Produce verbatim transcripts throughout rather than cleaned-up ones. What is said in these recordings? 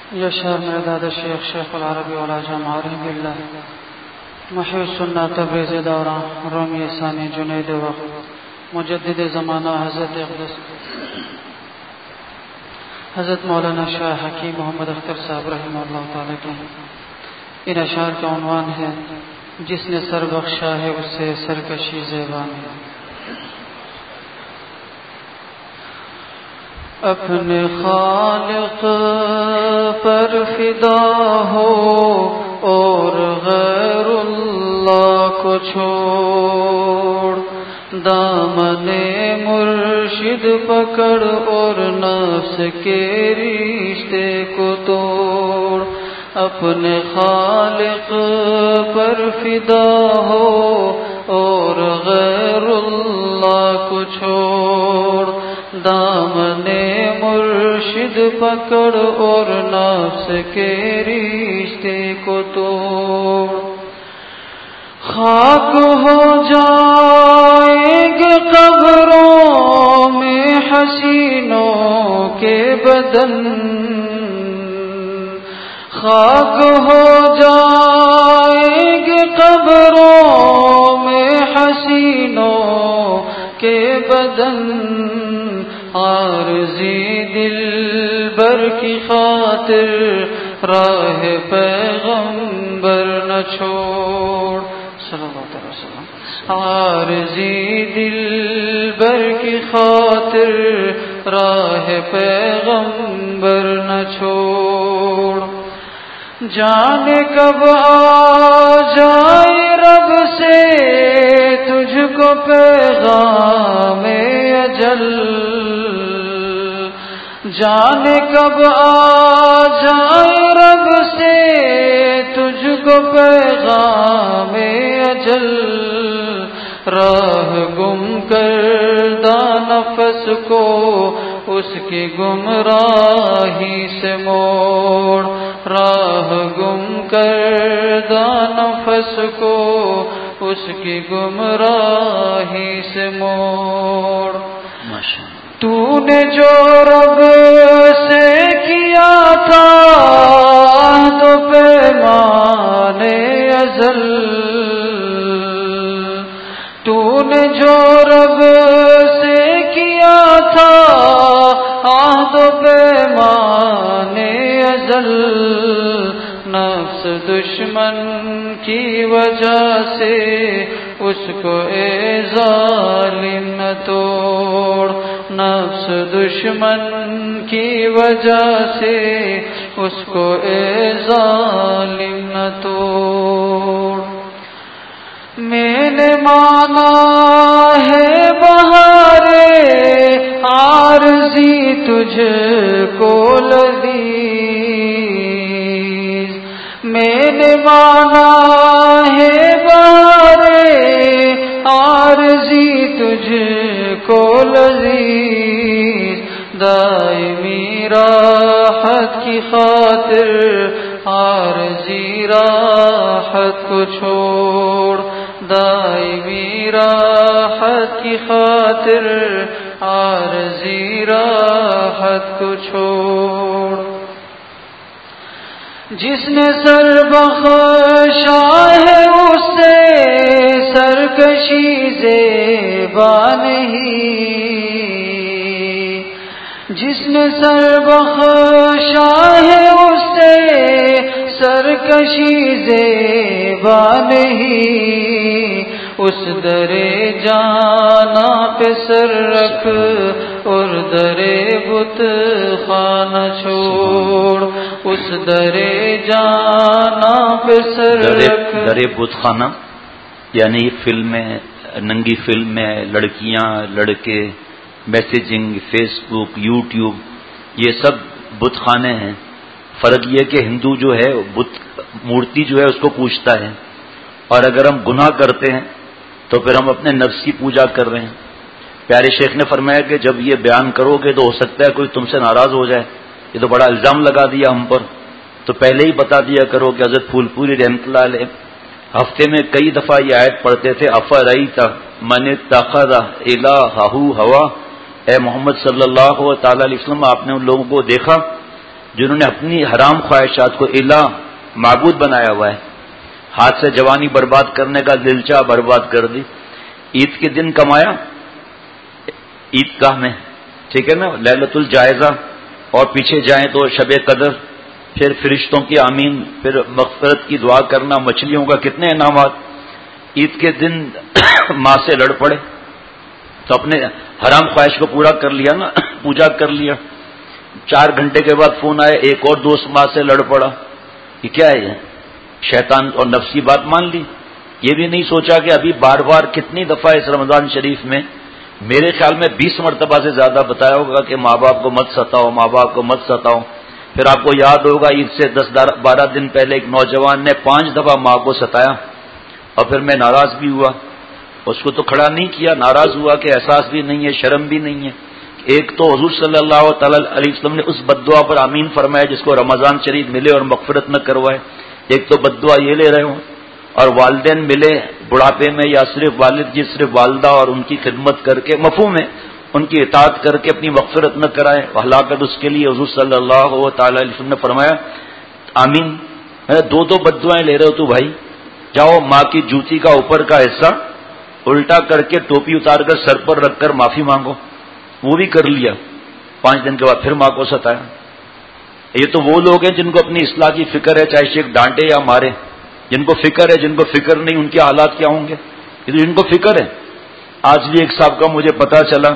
يشهر مرداد الشيخ شيخ العربي والعجم عارف بالله محی السنة تبریز دوران رومی ثانی جنید وقت مجدد زمانہ حضرت اقدس حضرت مولانا شاہ حکیم محمد اختر صاحب رحمہ اللہ تعالی کے ان اشعار کا عنوان ہے جس نے سر بخشا ہے اس سے سرکشی زیبان ہے۔ اپنے خالق پر فدا ہو اور غیر اللہ کو چھوڑ، دامن مرشد پکڑ اور نفس کے رشتے کو توڑ۔ اپنے خالق پر فدا ہو اور غیر اللہ کو چھوڑ، دامن مرشد پکڑ اور نفس کے رشتے کو توڑ۔ خاک ہو جائیں گے قبروں میں حسینوں کے بدن، خاک ہو جائیں گے قبروں میں حسینوں کے بدن، عارضی دل بر کی خاطر راہ پیغمبر نہ چھوڑ صلی اللہ علیہ وسلم۔ عارضی دل بر کی خاطر راہ پیغمبر نہ چھوڑ۔ جانے کب آ جائے رب سے تجھ کو پیغام اجل، جانے کب آ جائے رب سے تجھ کو پیغام اجل، راہ گم کردہ نفس کو اس کی گمراہی سے موڑ، راہ گم کردہ نفس کو اس کی گمراہی سے موڑ۔ تو نے جو رب سے کیا تھا عہد و پیمان ازل، تو نے جو رب سے کیا تھا عہد و پیمان ازل، نفس دشمن کی وجہ سے اس کو اے ظالم نہ توڑ، نفس دشمن کی وجہ سے اس کو اے ظالم نہ توڑ۔ میں نے مانا ہے بہارے عارضی تجھ کو لذیذ، میں نے مانا ہے بہارے عارضی تجھ کو لذیذ، دائمی راحت کی خاطر عارضی راحت کو چھوڑ، دائمی راحت کی خاطر عارضی راحت کو چھوڑ۔ جس نے سر بخشا ہے اس سے سرکشی زیبا نہیں، جس نے سر بخشا ہے اس سے سرکشی زیبا نہیں، اس درے جانا پہ سر رکھ اور درے بت خانہ چھوڑ، اس درے جانا پہ سر رکھ۔ درے بت خانہ یعنی فلمیں، ننگی فلمیں، لڑکیاں، لڑکے، میسیجنگ، فیس بک، یوٹیوب، یہ سب بت خانے ہیں۔ فرق یہ کہ ہندو جو ہے بت مورتی جو ہے اس کو پوجتا ہے، اور اگر ہم گناہ کرتے ہیں تو پھر ہم اپنے نفس کی پوجا کر رہے ہیں۔ پیارے شیخ نے فرمایا کہ جب یہ بیان کرو گے تو ہو سکتا ہے کوئی تم سے ناراض ہو جائے، یہ تو بڑا الزام لگا دیا ہم پر، تو پہلے ہی بتا دیا کرو کہ حضرت پھول پوری رحمۃ اللہ علیہ ہفتے میں کئی دفعہ یہ آیت پڑھتے تھے، افرأیت من اتخذ الہہ ہوا، اے محمد صلی اللہ تعالی علیہ وسلم آپ نے ان لوگوں کو دیکھا جنہوں نے اپنی حرام خواہشات کو الہ معبود بنایا ہوا ہے، ہاتھ سے جوانی برباد کرنے کا دل چاہ برباد کر دی، عید کے دن کمایا عید گاہ میں، ٹھیک ہے نا، لیلۃ الجائزہ، اور پیچھے جائیں تو شب قدر، پھر فرشتوں کی آمین، پھر مغفرت کی دعا کرنا، مچھلیوں کا کتنے انعامات، عید کے دن ماں سے لڑ پڑے تو اپنے حرام خواہش کو پورا کر لیا نا، پوجا کر لیا، چار گھنٹے کے بعد فون آیا ایک اور دوست ماں سے لڑ پڑا، یہ کیا ہے؟ یہ شیطان اور نفس کی بات مان لی، یہ بھی نہیں سوچا کہ ابھی بار بار کتنی دفعہ اس رمضان شریف میں میرے خیال میں بیس مرتبہ سے زیادہ بتایا ہوگا کہ ماں باپ کو مت ستاؤ، ماں باپ کو مت ستاؤ۔ پھر آپ کو یاد ہوگا عید سے دس بارہ دن پہلے ایک نوجوان نے پانچ دفعہ ماں کو ستایا اور پھر میں ناراض بھی ہوا، اس کو تو کھڑا نہیں کیا، ناراض ہوا کہ احساس بھی نہیں ہے، شرم بھی نہیں ہے۔ ایک تو حضور صلی اللہ تعالی علیہ وسلم نے اس بد دعا پر آمین فرمایا جس کو رمضان شریف ملے اور مغفرت نہ کروائے، ایک تو بد دعا یہ لے رہے ہوں، اور والدین ملے بڑھاپے میں یا صرف والد جی صرف والدہ اور ان کی خدمت کر کے مفہوم ہے ان کی اطاعت کر کے اپنی مغفرت نہ کرائے، ہلاکت اس کے لیے۔ حضور صلی اللہ تعالی علیہ وسلم نے فرمایا آمین، دو دو بد دعائیں لے رہے ہو تو بھائی جاؤ ماں کی جوتی کا اوپر کا حصہ الٹا کر کے ٹوپی اتار کر سر پر رکھ کر معافی مانگو، وہ بھی کر لیا، پانچ دن کے بعد پھر ماں کو ستایا۔ یہ تو وہ لوگ ہیں جن کو اپنی اصلاح کی فکر ہے، چاہے شیخ ڈانٹے یا مارے، جن کو فکر ہے، جن کو فکر نہیں ان کے حالات کیا ہوں گے؟ یہ تو جن کو فکر ہے۔ آج بھی ایک صاحب کا مجھے پتا چلا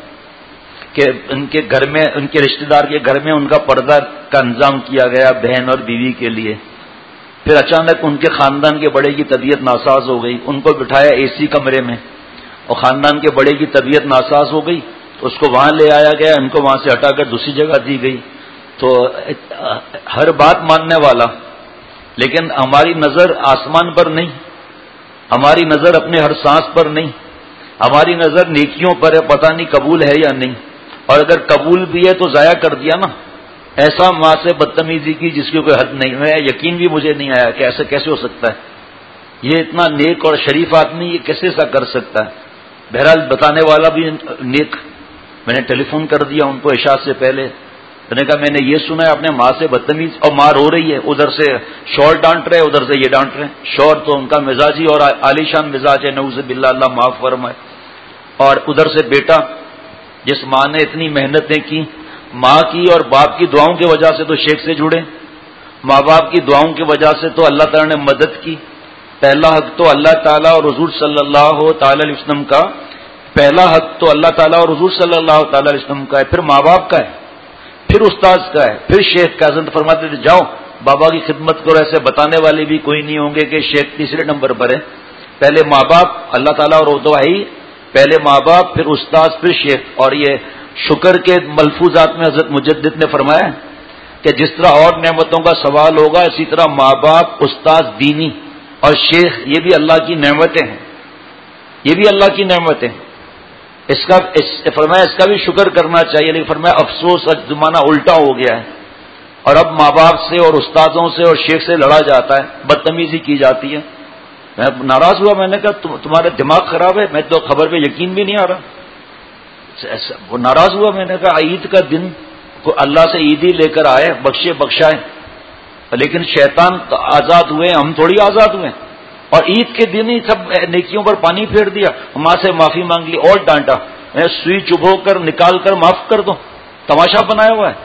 کہ ان کے گھر میں، ان کے رشتہ دار کے گھر میں ان کا پردہ کا انتظام کیا گیا بہن اور بیوی کے لیے، پھر اچانک ان کے خاندان کے بڑے کی طبیعت ناساز ہو گئی، ان کو بٹھایا اے سی کمرے میں اور خاندان کے بڑے کی طبیعت ناساز ہو گئی تو اس کو وہاں لے آیا گیا، ان کو وہاں سے ہٹا کر دوسری جگہ دی گئی۔ تو ہر بات ماننے والا، لیکن ہماری نظر آسمان پر نہیں، ہماری نظر اپنے ہر سانس پر نہیں، ہماری نظر نیکیوں پر ہے، پتہ نہیں قبول ہے یا نہیں، اور اگر قبول بھی ہے تو ضائع کر دیا نا۔ ایسا ماں سے بدتمیزی کی جس کی کوئی حد نہیں ہے، یقین بھی مجھے نہیں آیا کہ ایسا کیسے ہو سکتا ہے، یہ اتنا نیک اور شریف آدمی یہ کیسے ایسا کر سکتا ہے۔ بہرحال بتانے والا بھی نیک، میں نے ٹیلی فون کر دیا ان کو عشاء سے پہلے، میں نے کہا میں نے یہ سنا ہے اپنے ماں سے بدتمیز، اور ماں رو رہی ہے، ادھر سے شور ڈانٹ رہے ادھر سے یہ ڈانٹ رہے ہیں، شور تو ان کا مزاجی اور عالی شان مزاج ہے، نعوذ باللہ، اللہ معاف فرمائے، اور ادھر سے بیٹا جس ماں نے اتنی محنتیں کی، ماں کی اور باپ کی دعاؤں کی وجہ سے تو شیخ سے جڑے، ماں باپ کی دعاؤں کی وجہ سے تو اللہ تعالیٰ نے مدد کی۔ پہلا حق تو اللہ تعالیٰ اور حضور صلی اللہ تعالی علیہ وسلم کا، پہلا حق تو اللہ تعالیٰ اور حضور صلی اللہ تعالی علیہ وسلم کا ہے، پھر ماں باپ کا ہے، پھر استاذ کا ہے، پھر شیخ کا۔ حضرت فرماتے تھے جاؤ بابا کی خدمت کرو، ایسے بتانے والے بھی کوئی نہیں ہوں گے کہ شیخ تیسرے نمبر پر ہے۔ پہلے ماں باپ، اللہ تعالیٰ اور تو ہے ہی، پہلے ماں باپ پھر استاذ پھر شیخ۔ اور یہ شکر کے ملفوظات میں حضرت مجدد نے فرمایا کہ جس طرح اور نعمتوں کا سوال ہوگا اسی طرح ماں باپ، استاذ دینی اور شیخ یہ بھی اللہ کی نعمتیں ہیں، یہ بھی اللہ کی نعمتیں ہیں، اس کا اس فرمایا اس کا بھی شکر کرنا چاہیے۔ لیکن فرمایا افسوس اب زمانہ الٹا ہو گیا ہے، اور اب ماں باپ سے اور استادوں سے اور شیخ سے لڑا جاتا ہے، بدتمیزی کی جاتی ہے۔ میں ناراض ہوا، میں نے کہا تمہارا دماغ خراب ہے، میں تو خبر پہ یقین بھی نہیں آ رہا۔ وہ ناراض ہوا، میں نے کہا عید کا دن کو اللہ سے عیدی لے کر آئے، بخشے بخشائے، لیکن شیطان تو آزاد ہوئے، ہم تھوڑی آزاد ہوئے، اور عید کے دن ہی سب نیکیوں پر پانی پھیر دیا، ماں سے معافی مانگ لی اور ڈانٹا، میں سوئی چبھو کر نکال کر معاف کر دو، تماشا بنایا ہوا ہے،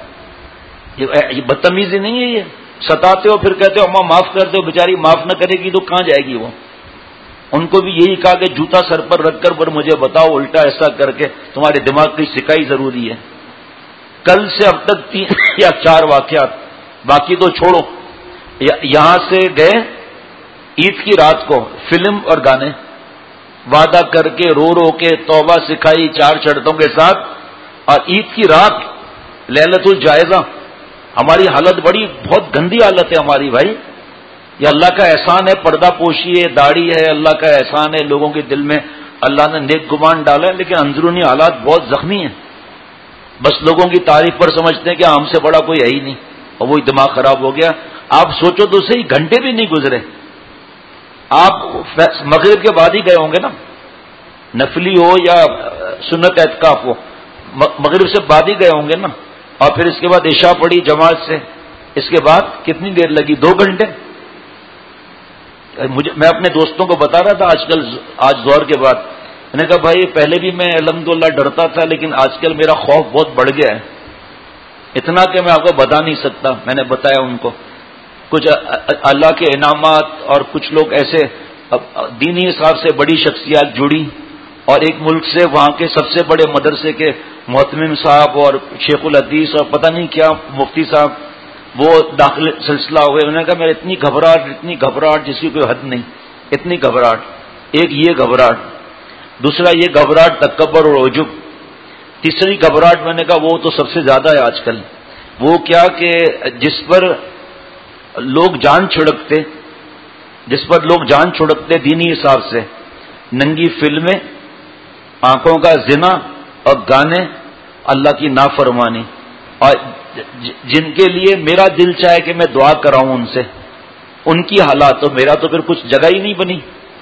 یہ بدتمیزی نہیں ہے، یہ ستاتے ہو پھر کہتے ہو اماں معاف کر دو، بیچاری معاف نہ کرے گی تو کہاں جائے گی وہ۔ ان کو بھی یہی کہا کہ جوتا سر پر رکھ کر پر مجھے بتاؤ الٹا ایسا کر کے، تمہارے دماغ کی سکائی ضروری ہے۔ کل سے اب تک تین یا چار واقعات، باقی تو چھوڑو، یہاں سے گئے عید کی رات کو فلم اور گانے وعدہ کر کے رو رو کے توبہ سکھائی چار شرطوں کے ساتھ، اور عید کی رات لیلۃ الجائزہ، ہماری حالت بڑی بہت گندی حالت ہے ہماری بھائی، یہ اللہ کا احسان ہے، پردہ پوشی ہے، داڑھی ہے، اللہ کا احسان ہے، لوگوں کے دل میں اللہ نے نیک گمان ڈالا ہے، لیکن اندرونی حالات بہت زخمی ہیں، بس لوگوں کی تعریف پر سمجھتے ہیں کہ ہم سے بڑا کوئی ہے ہی نہیں، اور وہی دماغ خراب ہو گیا۔ آپ سوچو تو صحیح، گھنٹے بھی نہیں گزرے، آپ مغرب کے بعد ہی گئے ہوں گے نا، نفلی ہو یا سنت اعتکاف ہو، مغرب سے بعد ہی گئے ہوں گے نا، اور پھر اس کے بعد عشاء پڑھی جماعت سے. اس کے بعد کتنی دیر لگی؟ دو گھنٹے. مجھے میں اپنے دوستوں کو بتا رہا تھا آج کل آج زور کے بعد، میں نے کہا بھائی پہلے بھی میں الحمدللہ ڈرتا تھا، لیکن آج کل میرا خوف بہت بڑھ گیا ہے، اتنا کہ میں آپ کو بتا نہیں سکتا. میں نے بتایا ان کو کچھ اللہ کے انعامات، اور کچھ لوگ ایسے دینی حساب سے بڑی شخصیات جڑی، اور ایک ملک سے وہاں کے سب سے بڑے مدرسے کے محتمم صاحب اور شیخ الحدیث اور پتہ نہیں کیا مفتی صاحب وہ داخل سلسلہ ہوئے. انہوں نے کہا میرے اتنی گھبراہٹ اتنی گھبراہٹ جس کی کوئی حد نہیں، اتنی گھبراہٹ. ایک یہ گھبراہٹ، دوسرا یہ گھبراہٹ تکبر اور عجب، تیسری گھبراہٹ میں نے کہا وہ تو سب سے زیادہ ہے آج کل. وہ کیا کہ جس پر لوگ جان چھڑکتے جس پر لوگ جان چھڑکتے دینی حساب سے، ننگی فلمیں، آنکھوں کا زنا اور گانے، اللہ کی نافرمانی، اور جن کے لیے میرا دل چاہے کہ میں دعا کراؤں ان سے، ان کی حالات، تو میرا تو پھر کچھ جگہ ہی نہیں بنی.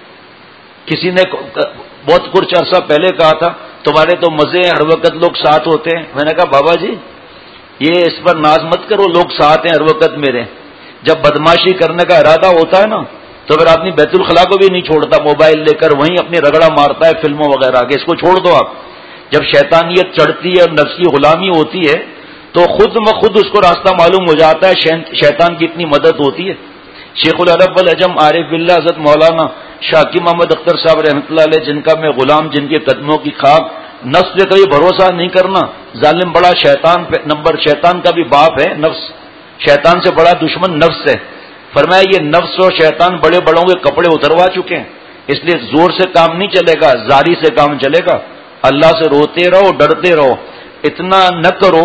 کسی نے بہت کچھ عرصہ پہلے کہا تھا تمہارے تو مزے ہیں، ہر وقت لوگ ساتھ ہوتے ہیں. میں نے کہا بابا جی یہ اس پر ناز مت کرو، لوگ ساتھ ہیں ہر وقت میرے. جب بدماشی کرنے کا ارادہ ہوتا ہے نا تو پھر آدمی بیت الخلا کو بھی نہیں چھوڑتا، موبائل لے کر وہیں اپنی رگڑا مارتا ہے فلموں وغیرہ کے. اس کو چھوڑ دو آپ. جب شیطانیت چڑھتی ہے اور نفس کی غلامی ہوتی ہے تو خود بخود اس کو راستہ معلوم ہو جاتا ہے، شیطان کی اتنی مدد ہوتی ہے. شیخ العرب العجم عارف باللہ حضرت مولانا شاکی محمد اختر صاحب رحمۃ اللہ علیہ، جن کا میں غلام، جن کے قدموں کی خاک، نفس پہ کبھی بھروسہ نہیں کرنا، ظالم بڑا شیطان پہ نمبر، شیطان کا بھی باپ ہے نفس، شیطان سے بڑا دشمن نفس ہے. فرمایا یہ نفس اور شیطان بڑے بڑوں کے کپڑے اتروا چکے ہیں، اس لیے زور سے کام نہیں چلے گا، زاری سے کام چلے گا. اللہ سے روتے رہو، ڈرتے رہو. اتنا نہ کرو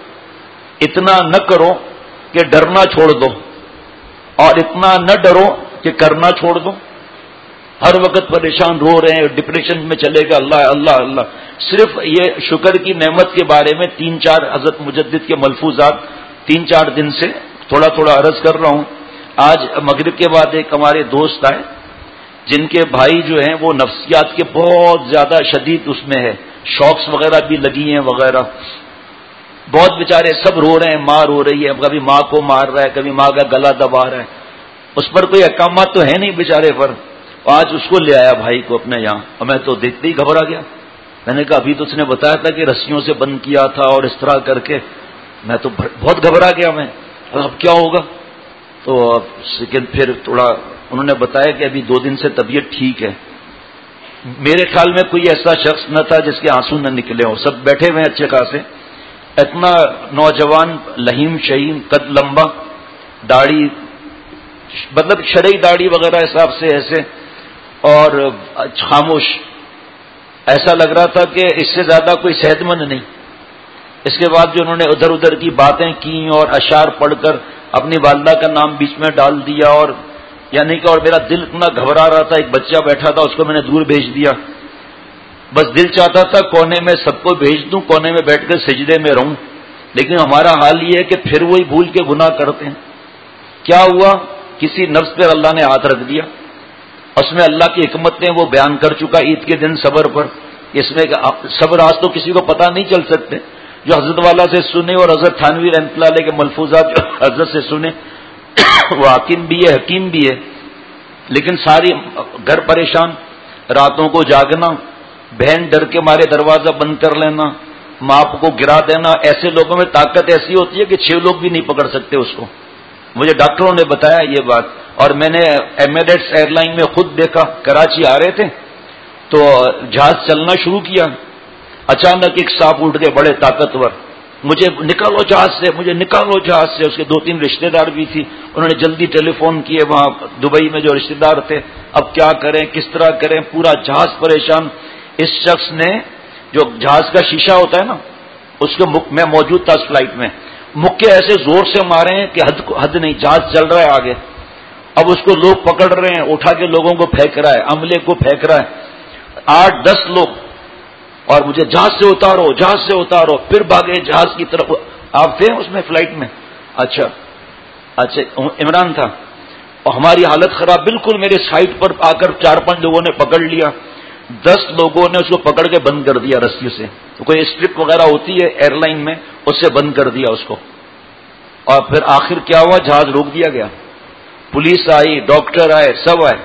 اتنا نہ کرو کہ ڈرنا چھوڑ دو، اور اتنا نہ ڈرو کہ کرنا چھوڑ دو. ہر وقت پریشان رو رہے ہیں، ڈپریشن میں چلے گا، اللہ اللہ اللہ. صرف یہ شکر کی نعمت کے بارے میں تین چار حضرت مجدد کے ملفوظات تین چار دن سے تھوڑا تھوڑا عرض کر رہا ہوں. آج مغرب کے بعد ایک ہمارے دوست آئے جن کے بھائی جو ہیں وہ نفسیات کے بہت زیادہ شدید اس میں ہے، شوقس وغیرہ بھی لگی ہیں وغیرہ. بہت بیچارے سب رو رہے ہیں، ماں رو رہی ہے، کبھی ماں کو مار رہا ہے، کبھی ماں کا گلا دبا رہا ہے. اس پر کوئی احکامات تو ہے نہیں بیچارے پر. آج اس کو لے آیا بھائی کو اپنے یہاں، اور میں تو دیکھتے ہی گھبرا گیا. میں نے کہا ابھی تو اس نے بتایا تھا کہ رسیوں سے بند کیا تھا اور اس طرح کر کے. میں تو بہت گھبرا گیا. میں اب کیا ہوگا؟ تو لیکن پھر تھوڑا انہوں نے بتایا کہ ابھی دو دن سے طبیعت ٹھیک ہے. میرے خیال میں کوئی ایسا شخص نہ تھا جس کے آنسو نہ نکلے ہوں، سب بیٹھے ہوئے اچھے خاصے. اتنا نوجوان، لہیم شہیم، قد لمبا، داڑھی مطلب شرعی داڑھی وغیرہ حساب سے ایسے، اور خاموش. ایسا لگ رہا تھا کہ اس سے زیادہ کوئی صحت مند نہیں. اس کے بعد جو انہوں نے ادھر ادھر کی باتیں کی اور اشعار پڑھ کر اپنی والدہ کا نام بیچ میں ڈال دیا، اور یعنی کہ اور میرا دل اتنا گھبرا رہا تھا. ایک بچہ بیٹھا تھا، اس کو میں نے دور بھیج دیا. بس دل چاہتا تھا کونے میں سب کو بھیج دوں، کونے میں بیٹھ کر سجدے میں رہوں. لیکن ہمارا حال یہ ہے کہ پھر وہی بھول کے گناہ کرتے ہیں. کیا ہوا؟ کسی نفس پر اللہ نے ہاتھ رکھ دیا. اس میں اللہ کی حکمتیں وہ بیان کر چکا عید کے دن صبر پر. اس میں صبر آج تو کسی کو پتہ نہیں چل سکتے. جو حضرت والا سے سنے اور حضرت تھانوی رحمۃ اللہ علیہ کے ملفوظات جو حضرت سے سنے وہ حاکم بھی ہے، حکیم بھی ہے. لیکن ساری گھر پریشان، راتوں کو جاگنا، بہن ڈر کے مارے دروازہ بند کر لینا، ماں کو گرا دینا. ایسے لوگوں میں طاقت ایسی ہوتی ہے کہ چھ لوگ بھی نہیں پکڑ سکتے اس کو. مجھے ڈاکٹروں نے بتایا یہ بات، اور میں نے ایمریٹس ایئر لائن میں خود دیکھا. کراچی آ رہے تھے تو جہاز چلنا شروع کیا، اچانک ایک سانپ اٹھ گئے بڑے طاقتور. مجھے نکالو جہاز سے، مجھے نکالو جہاز سے. اس کے دو تین رشتہ دار بھی تھی، انہوں نے جلدی ٹیلی فون کیے وہاں دبئی میں جو رشتہ دار تھے. اب کیا کریں، کس طرح کریں، پورا جہاز پریشان. اس شخص نے جو جہاز کا شیشہ ہوتا ہے نا، اس کے مک میں موجود تھا اس فلائٹ میں، مکے ایسے زور سے مارے ہیں کہ حد حد نہیں، جہاز چل رہا ہے آگے. اب اس کو لوگ پکڑ رہے ہیں، اٹھا کے لوگوں کو پھینک رہا ہے، عملے کو پھینک رہا ہے، آٹھ دس لوگ. اور مجھے جہاز سے اتارو، جہاز سے اتارو. پھر بھاگے جہاز کی طرف. آپ تھے اس میں فلائٹ میں؟ اچھا اچھا عمران تھا. اور ہماری حالت خراب، بالکل میرے سائٹ پر آ کر چار پانچ لوگوں نے پکڑ لیا. دس لوگوں نے اس کو پکڑ کے بند کر دیا رسی سے. تو کوئی اسٹرپ وغیرہ ہوتی ہے ایئر لائن میں, اس سے بند کر دیا اس کو. اور پھر آخر کیا ہوا, جہاز روک دیا گیا. پولیس آئی, ڈاکٹر آئے, سب آئے.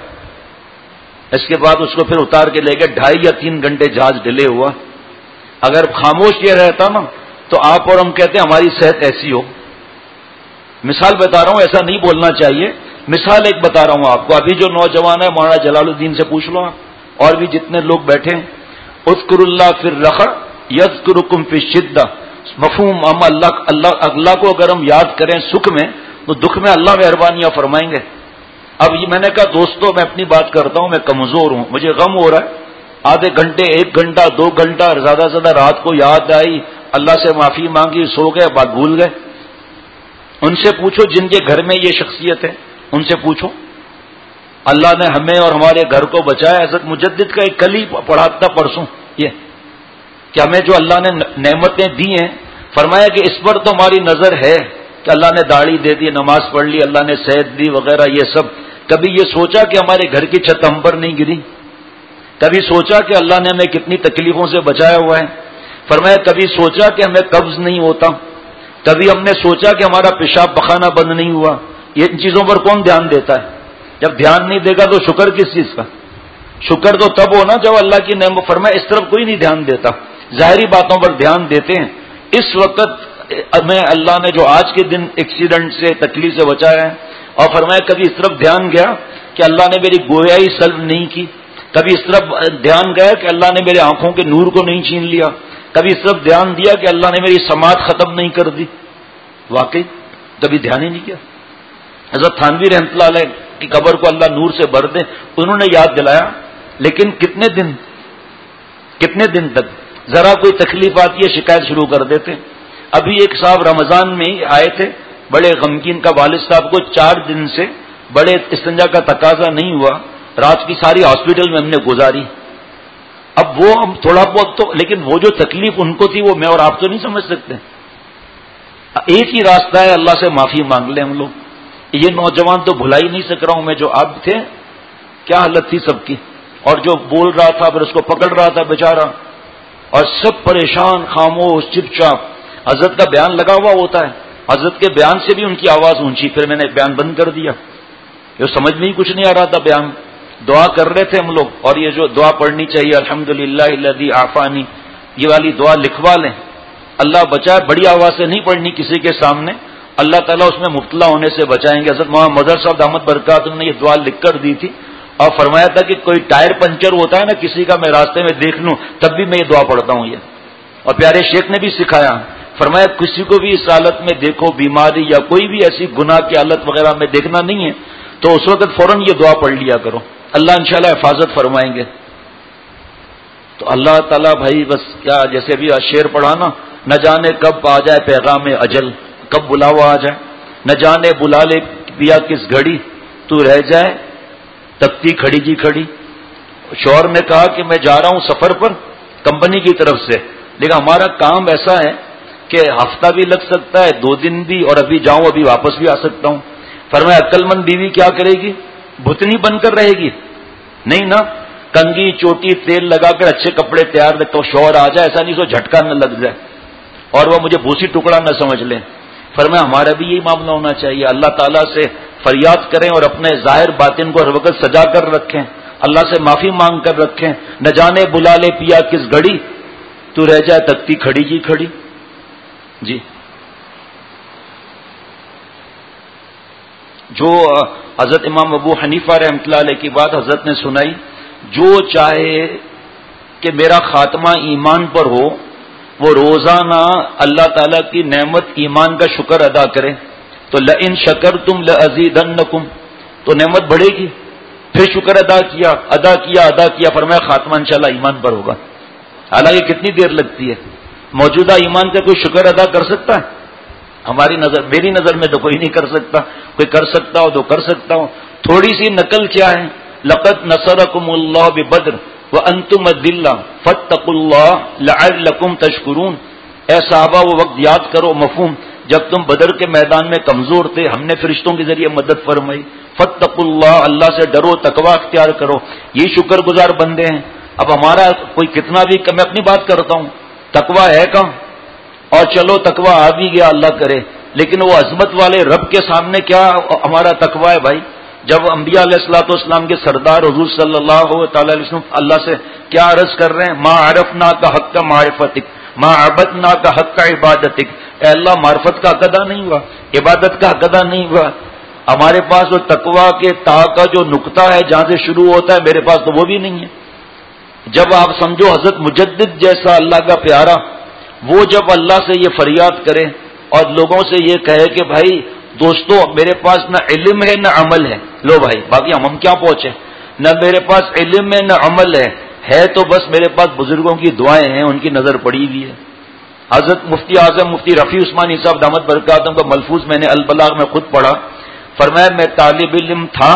اس کے بعد اس کو پھر اتار کے لے گئے. ڈھائی یا تین گھنٹے جہاز ڈیلے ہوا. اگر خاموش یہ رہتا نا تو آپ اور ہم کہتے ہیں ہماری صحت ایسی ہو. مثال بتا رہا ہوں, ایسا نہیں بولنا چاہیے. مثال ایک بتا رہا ہوں آپ کو. ابھی جو نوجوان ہے مولانا جلال الدین سے پوچھ لو آپ, اور بھی جتنے لوگ بیٹھے ہیں. اذکر اللہ فی الرخا یذکرکم فی الشدہ. مفہوم ہم اللہ اللہ اللہ کو اگر ہم یاد کریں سکھ میں تو دکھ میں اللہ مہربانیاں فرمائیں گے. اب یہ میں نے کہا دوستوں میں اپنی بات کرتا ہوں, میں کمزور ہوں, مجھے غم ہو رہا ہے. آدھے گھنٹے, ایک گھنٹہ, دو گھنٹہ, زیادہ سے زیادہ رات کو یاد آئی, اللہ سے معافی مانگی, سو گئے, بات بھول گئے. ان سے پوچھو جن کے گھر میں یہ شخصیت ہے, ان سے پوچھو. اللہ نے ہمیں اور ہمارے گھر کو بچایا. حضرت مجدد کا ایک کلی پڑھا تھا پرسوں, یہ کہ ہمیں جو اللہ نے نعمتیں دی ہیں, فرمایا کہ اس پر تو ہماری نظر ہے کہ اللہ نے داڑھی دے دی, نماز پڑھ لی, اللہ نے صحت دی وغیرہ یہ سب. کبھی یہ سوچا کہ ہمارے گھر کی چھت ہم پر نہیں گری؟ کبھی سوچا کہ اللہ نے ہمیں کتنی تکلیفوں سے بچایا ہوا ہے؟ فرمایا کبھی سوچا کہ ہمیں قبض نہیں ہوتا؟ کبھی ہم نے سوچا کہ ہمارا پیشاب پخانا بند نہیں ہوا؟ یہ ان چیزوں پر کون دھیان دیتا ہے؟ جب دھیان نہیں دے گا تو شکر کس چیز کا؟ شکر تو تب ہونا جب اللہ کی نعمت. فرمایا اس طرف کوئی نہیں دھیان دیتا, ظاہری باتوں پر دھیان دیتے ہیں. اس وقت ہمیں اللہ نے جو آج کے دن ایکسیڈنٹ سے تکلیف سے بچایا ہے, اور فرمایا کبھی اس طرف دھیان گیا کہ اللہ نے میری گویائی سلب نہیں کی, کبھی اس طرف دھیان گیا کہ اللہ نے میرے آنکھوں کے نور کو نہیں چھین لیا, کبھی اس طرف دھیان دیا کہ اللہ نے میری سماعت ختم نہیں کر دی. واقعی کبھی دھیان ہی نہیں کیا. حضرت تھانوی رحمۃ اللہ علیہ کی قبر کو اللہ نور سے بھر دے, انہوں نے یاد دلایا, لیکن کتنے دن کتنے دن تک ذرا کوئی تکلیف آتی ہے شکایت شروع کر دیتے. ابھی ایک صاحب رمضان میں ہی آئے تھے, بڑے غمگین کا والد صاحب کو چار دن سے بڑے استنجا کا تقاضا نہیں ہوا, رات کی ساری ہاسپٹل میں ہم نے گزاری. اب وہ ہم تھوڑا بہت تو, لیکن وہ جو تکلیف ان کو تھی وہ میں اور آپ تو نہیں سمجھ سکتے. ایک ہی راستہ ہے, اللہ سے معافی مانگ لیں ہم لوگ. یہ نوجوان تو بھلا ہی نہیں سک رہا ہوں میں, جو آپ تھے کیا حالت تھی سب کی, اور جو بول رہا تھا پھر اس کو پکڑ رہا تھا بیچارہ, اور سب پریشان, خاموش, چپ چاپ. حضرت کا بیان لگا ہوا ہوتا ہے, حضرت کے بیان سے بھی ان کی آواز اونچی. پھر میں نے بیان بند کر دیا, یہ سمجھ میں ہی کچھ نہیں آ رہا تھا بیان. دعا کر رہے تھے ہم لوگ, اور یہ جو دعا پڑھنی چاہیے الحمدللہ الذی عافانی, یہ والی دعا لکھوا لیں. اللہ بچائے, بڑی آواز سے نہیں پڑھنی کسی کے سامنے, اللہ تعالیٰ اس میں مبتلا ہونے سے بچائیں گے. حضرت مولانا مظہر صاحب دامت برکات نے یہ دعا لکھ کر دی تھی, اور فرمایا تھا کہ کوئی ٹائر پنچر ہوتا ہے نا کسی کا, میں راستے میں دیکھ لوں تب بھی میں یہ دعا پڑھتا ہوں یہ. اور پیارے شیخ نے بھی سکھایا, فرمایا کسی کو بھی اس حالت میں دیکھو, بیماری یا کوئی بھی ایسی گناہ کی حالت وغیرہ میں دیکھنا نہیں ہے, تو اس وقت فوراً یہ دعا پڑھ لیا کرو, اللہ انشاءاللہ حفاظت فرمائیں گے. تو اللہ تعالیٰ بھائی بس کیا, جیسے بھی شعر پڑھا نا, نہ جانے کب آ جائے پیغام اجل, کب بلاوا آ جائے, نہ جانے بلا لے پیا کس گھڑی, تو رہ جائے تکتی کھڑی جی کھڑی. شوہر نے کہا کہ میں جا رہا ہوں سفر پر کمپنی کی طرف سے, لیکن ہمارا کام ایسا ہے کہ ہفتہ بھی لگ سکتا ہے, دو دن بھی, اور ابھی جاؤں ابھی واپس بھی آ سکتا ہوں. فرمایا عقل مند بیوی کیا کرے گی, بھتنی بن کر رہے گی؟ نہیں نا, کنگھی چوٹی تیل لگا کر اچھے کپڑے تیار رکھتا ہوں, شوہر آ جائے ایسا نہیں سو جھٹکا نہ لگ جائے اور وہ مجھے بھوسی ٹکڑا نہ سمجھ لیں. فرمایا ہمارا بھی یہی معاملہ ہونا چاہیے, اللہ تعالیٰ سے فریاد کریں اور اپنے ظاہر باطن کو ہر وقت سجا کر رکھیں, اللہ سے معافی مانگ کر رکھیں. نہ جانے بلا لے پیا کس گھڑی, تو رہ جائے تکتی کھڑی جی کھڑی. جی جو حضرت امام ابو حنیفہ رحمۃ اللہ علیہ کی بات حضرت نے سنائی, جو چاہے کہ میرا خاتمہ ایمان پر ہو وہ روزانہ اللہ تعالیٰ کی نعمت ایمان کا شکر ادا کرے. تو لئن شکرتم لازیدنکم, تو نعمت بڑھے گی. پھر شکر ادا کیا ادا کیا ادا کیا فرمایا خاتمہ انشاءاللہ ایمان پر ہوگا. حالانکہ کتنی دیر لگتی ہے, موجودہ ایمان کا کوئی شکر ادا کر سکتا ہے؟ ہماری نظر, میری نظر میں تو کوئی نہیں کر سکتا. کوئی کر سکتا ہو تو کر سکتا ہو. تھوڑی سی نقل کیا ہے, لقد نصرکم اللہ ببدر وانتم اذلہ فاتقوا اللہ لعلکم تشکرون. اے صحابہ وہ وقت یاد کرو, مفہوم جب تم بدر کے میدان میں کمزور تھے, ہم نے فرشتوں کے ذریعے مدد فرمائی. فاتقوا اللہ, اللہ سے ڈرو, تقوی اختیار کرو. یہ شکر گزار بندے ہیں. اب ہمارا کوئی کتنا بھی، میں اپنی بات کرتا ہوں، تقویٰ ہے کہاں؟ اور چلو تقویٰ آ بھی گیا اللہ کرے، لیکن وہ عظمت والے رب کے سامنے کیا ہمارا تقویٰ ہے بھائی؟ جب انبیاء علیہ الصلوۃ والسلام کے سردار حضور صلی اللہ تعالی علیہ وسلم اللہ سے کیا عرض کر رہے ہیں، ما عرفنا کا حق کا معرفتک، ما عبدنا کا حق کا عبادتک، اے اللہ معرفت کا حق ادا نہیں ہوا، عبادت کا حق ادا نہیں ہوا۔ ہمارے پاس وہ تقویٰ کے تا کا جو نقطہ ہے جہاں سے شروع ہوتا ہے، میرے پاس تو وہ بھی نہیں ہے۔ جب آپ سمجھو حضرت مجدد جیسا اللہ کا پیارا، وہ جب اللہ سے یہ فریاد کرے اور لوگوں سے یہ کہے کہ بھائی دوستو میرے پاس نہ علم ہے نہ عمل ہے، لو بھائی باقی ہم ہم کیا پہنچے، نہ میرے پاس علم ہے نہ عمل ہے ہے تو بس میرے پاس بزرگوں کی دعائیں ہیں، ان کی نظر پڑی ہوئی ہے۔ حضرت مفتی اعظم مفتی رفیع عثمانی صاحب دامت برکاتہم کا ملفوظ میں نے البلاغ میں خود پڑھا، فرمایا میں طالب علم تھا،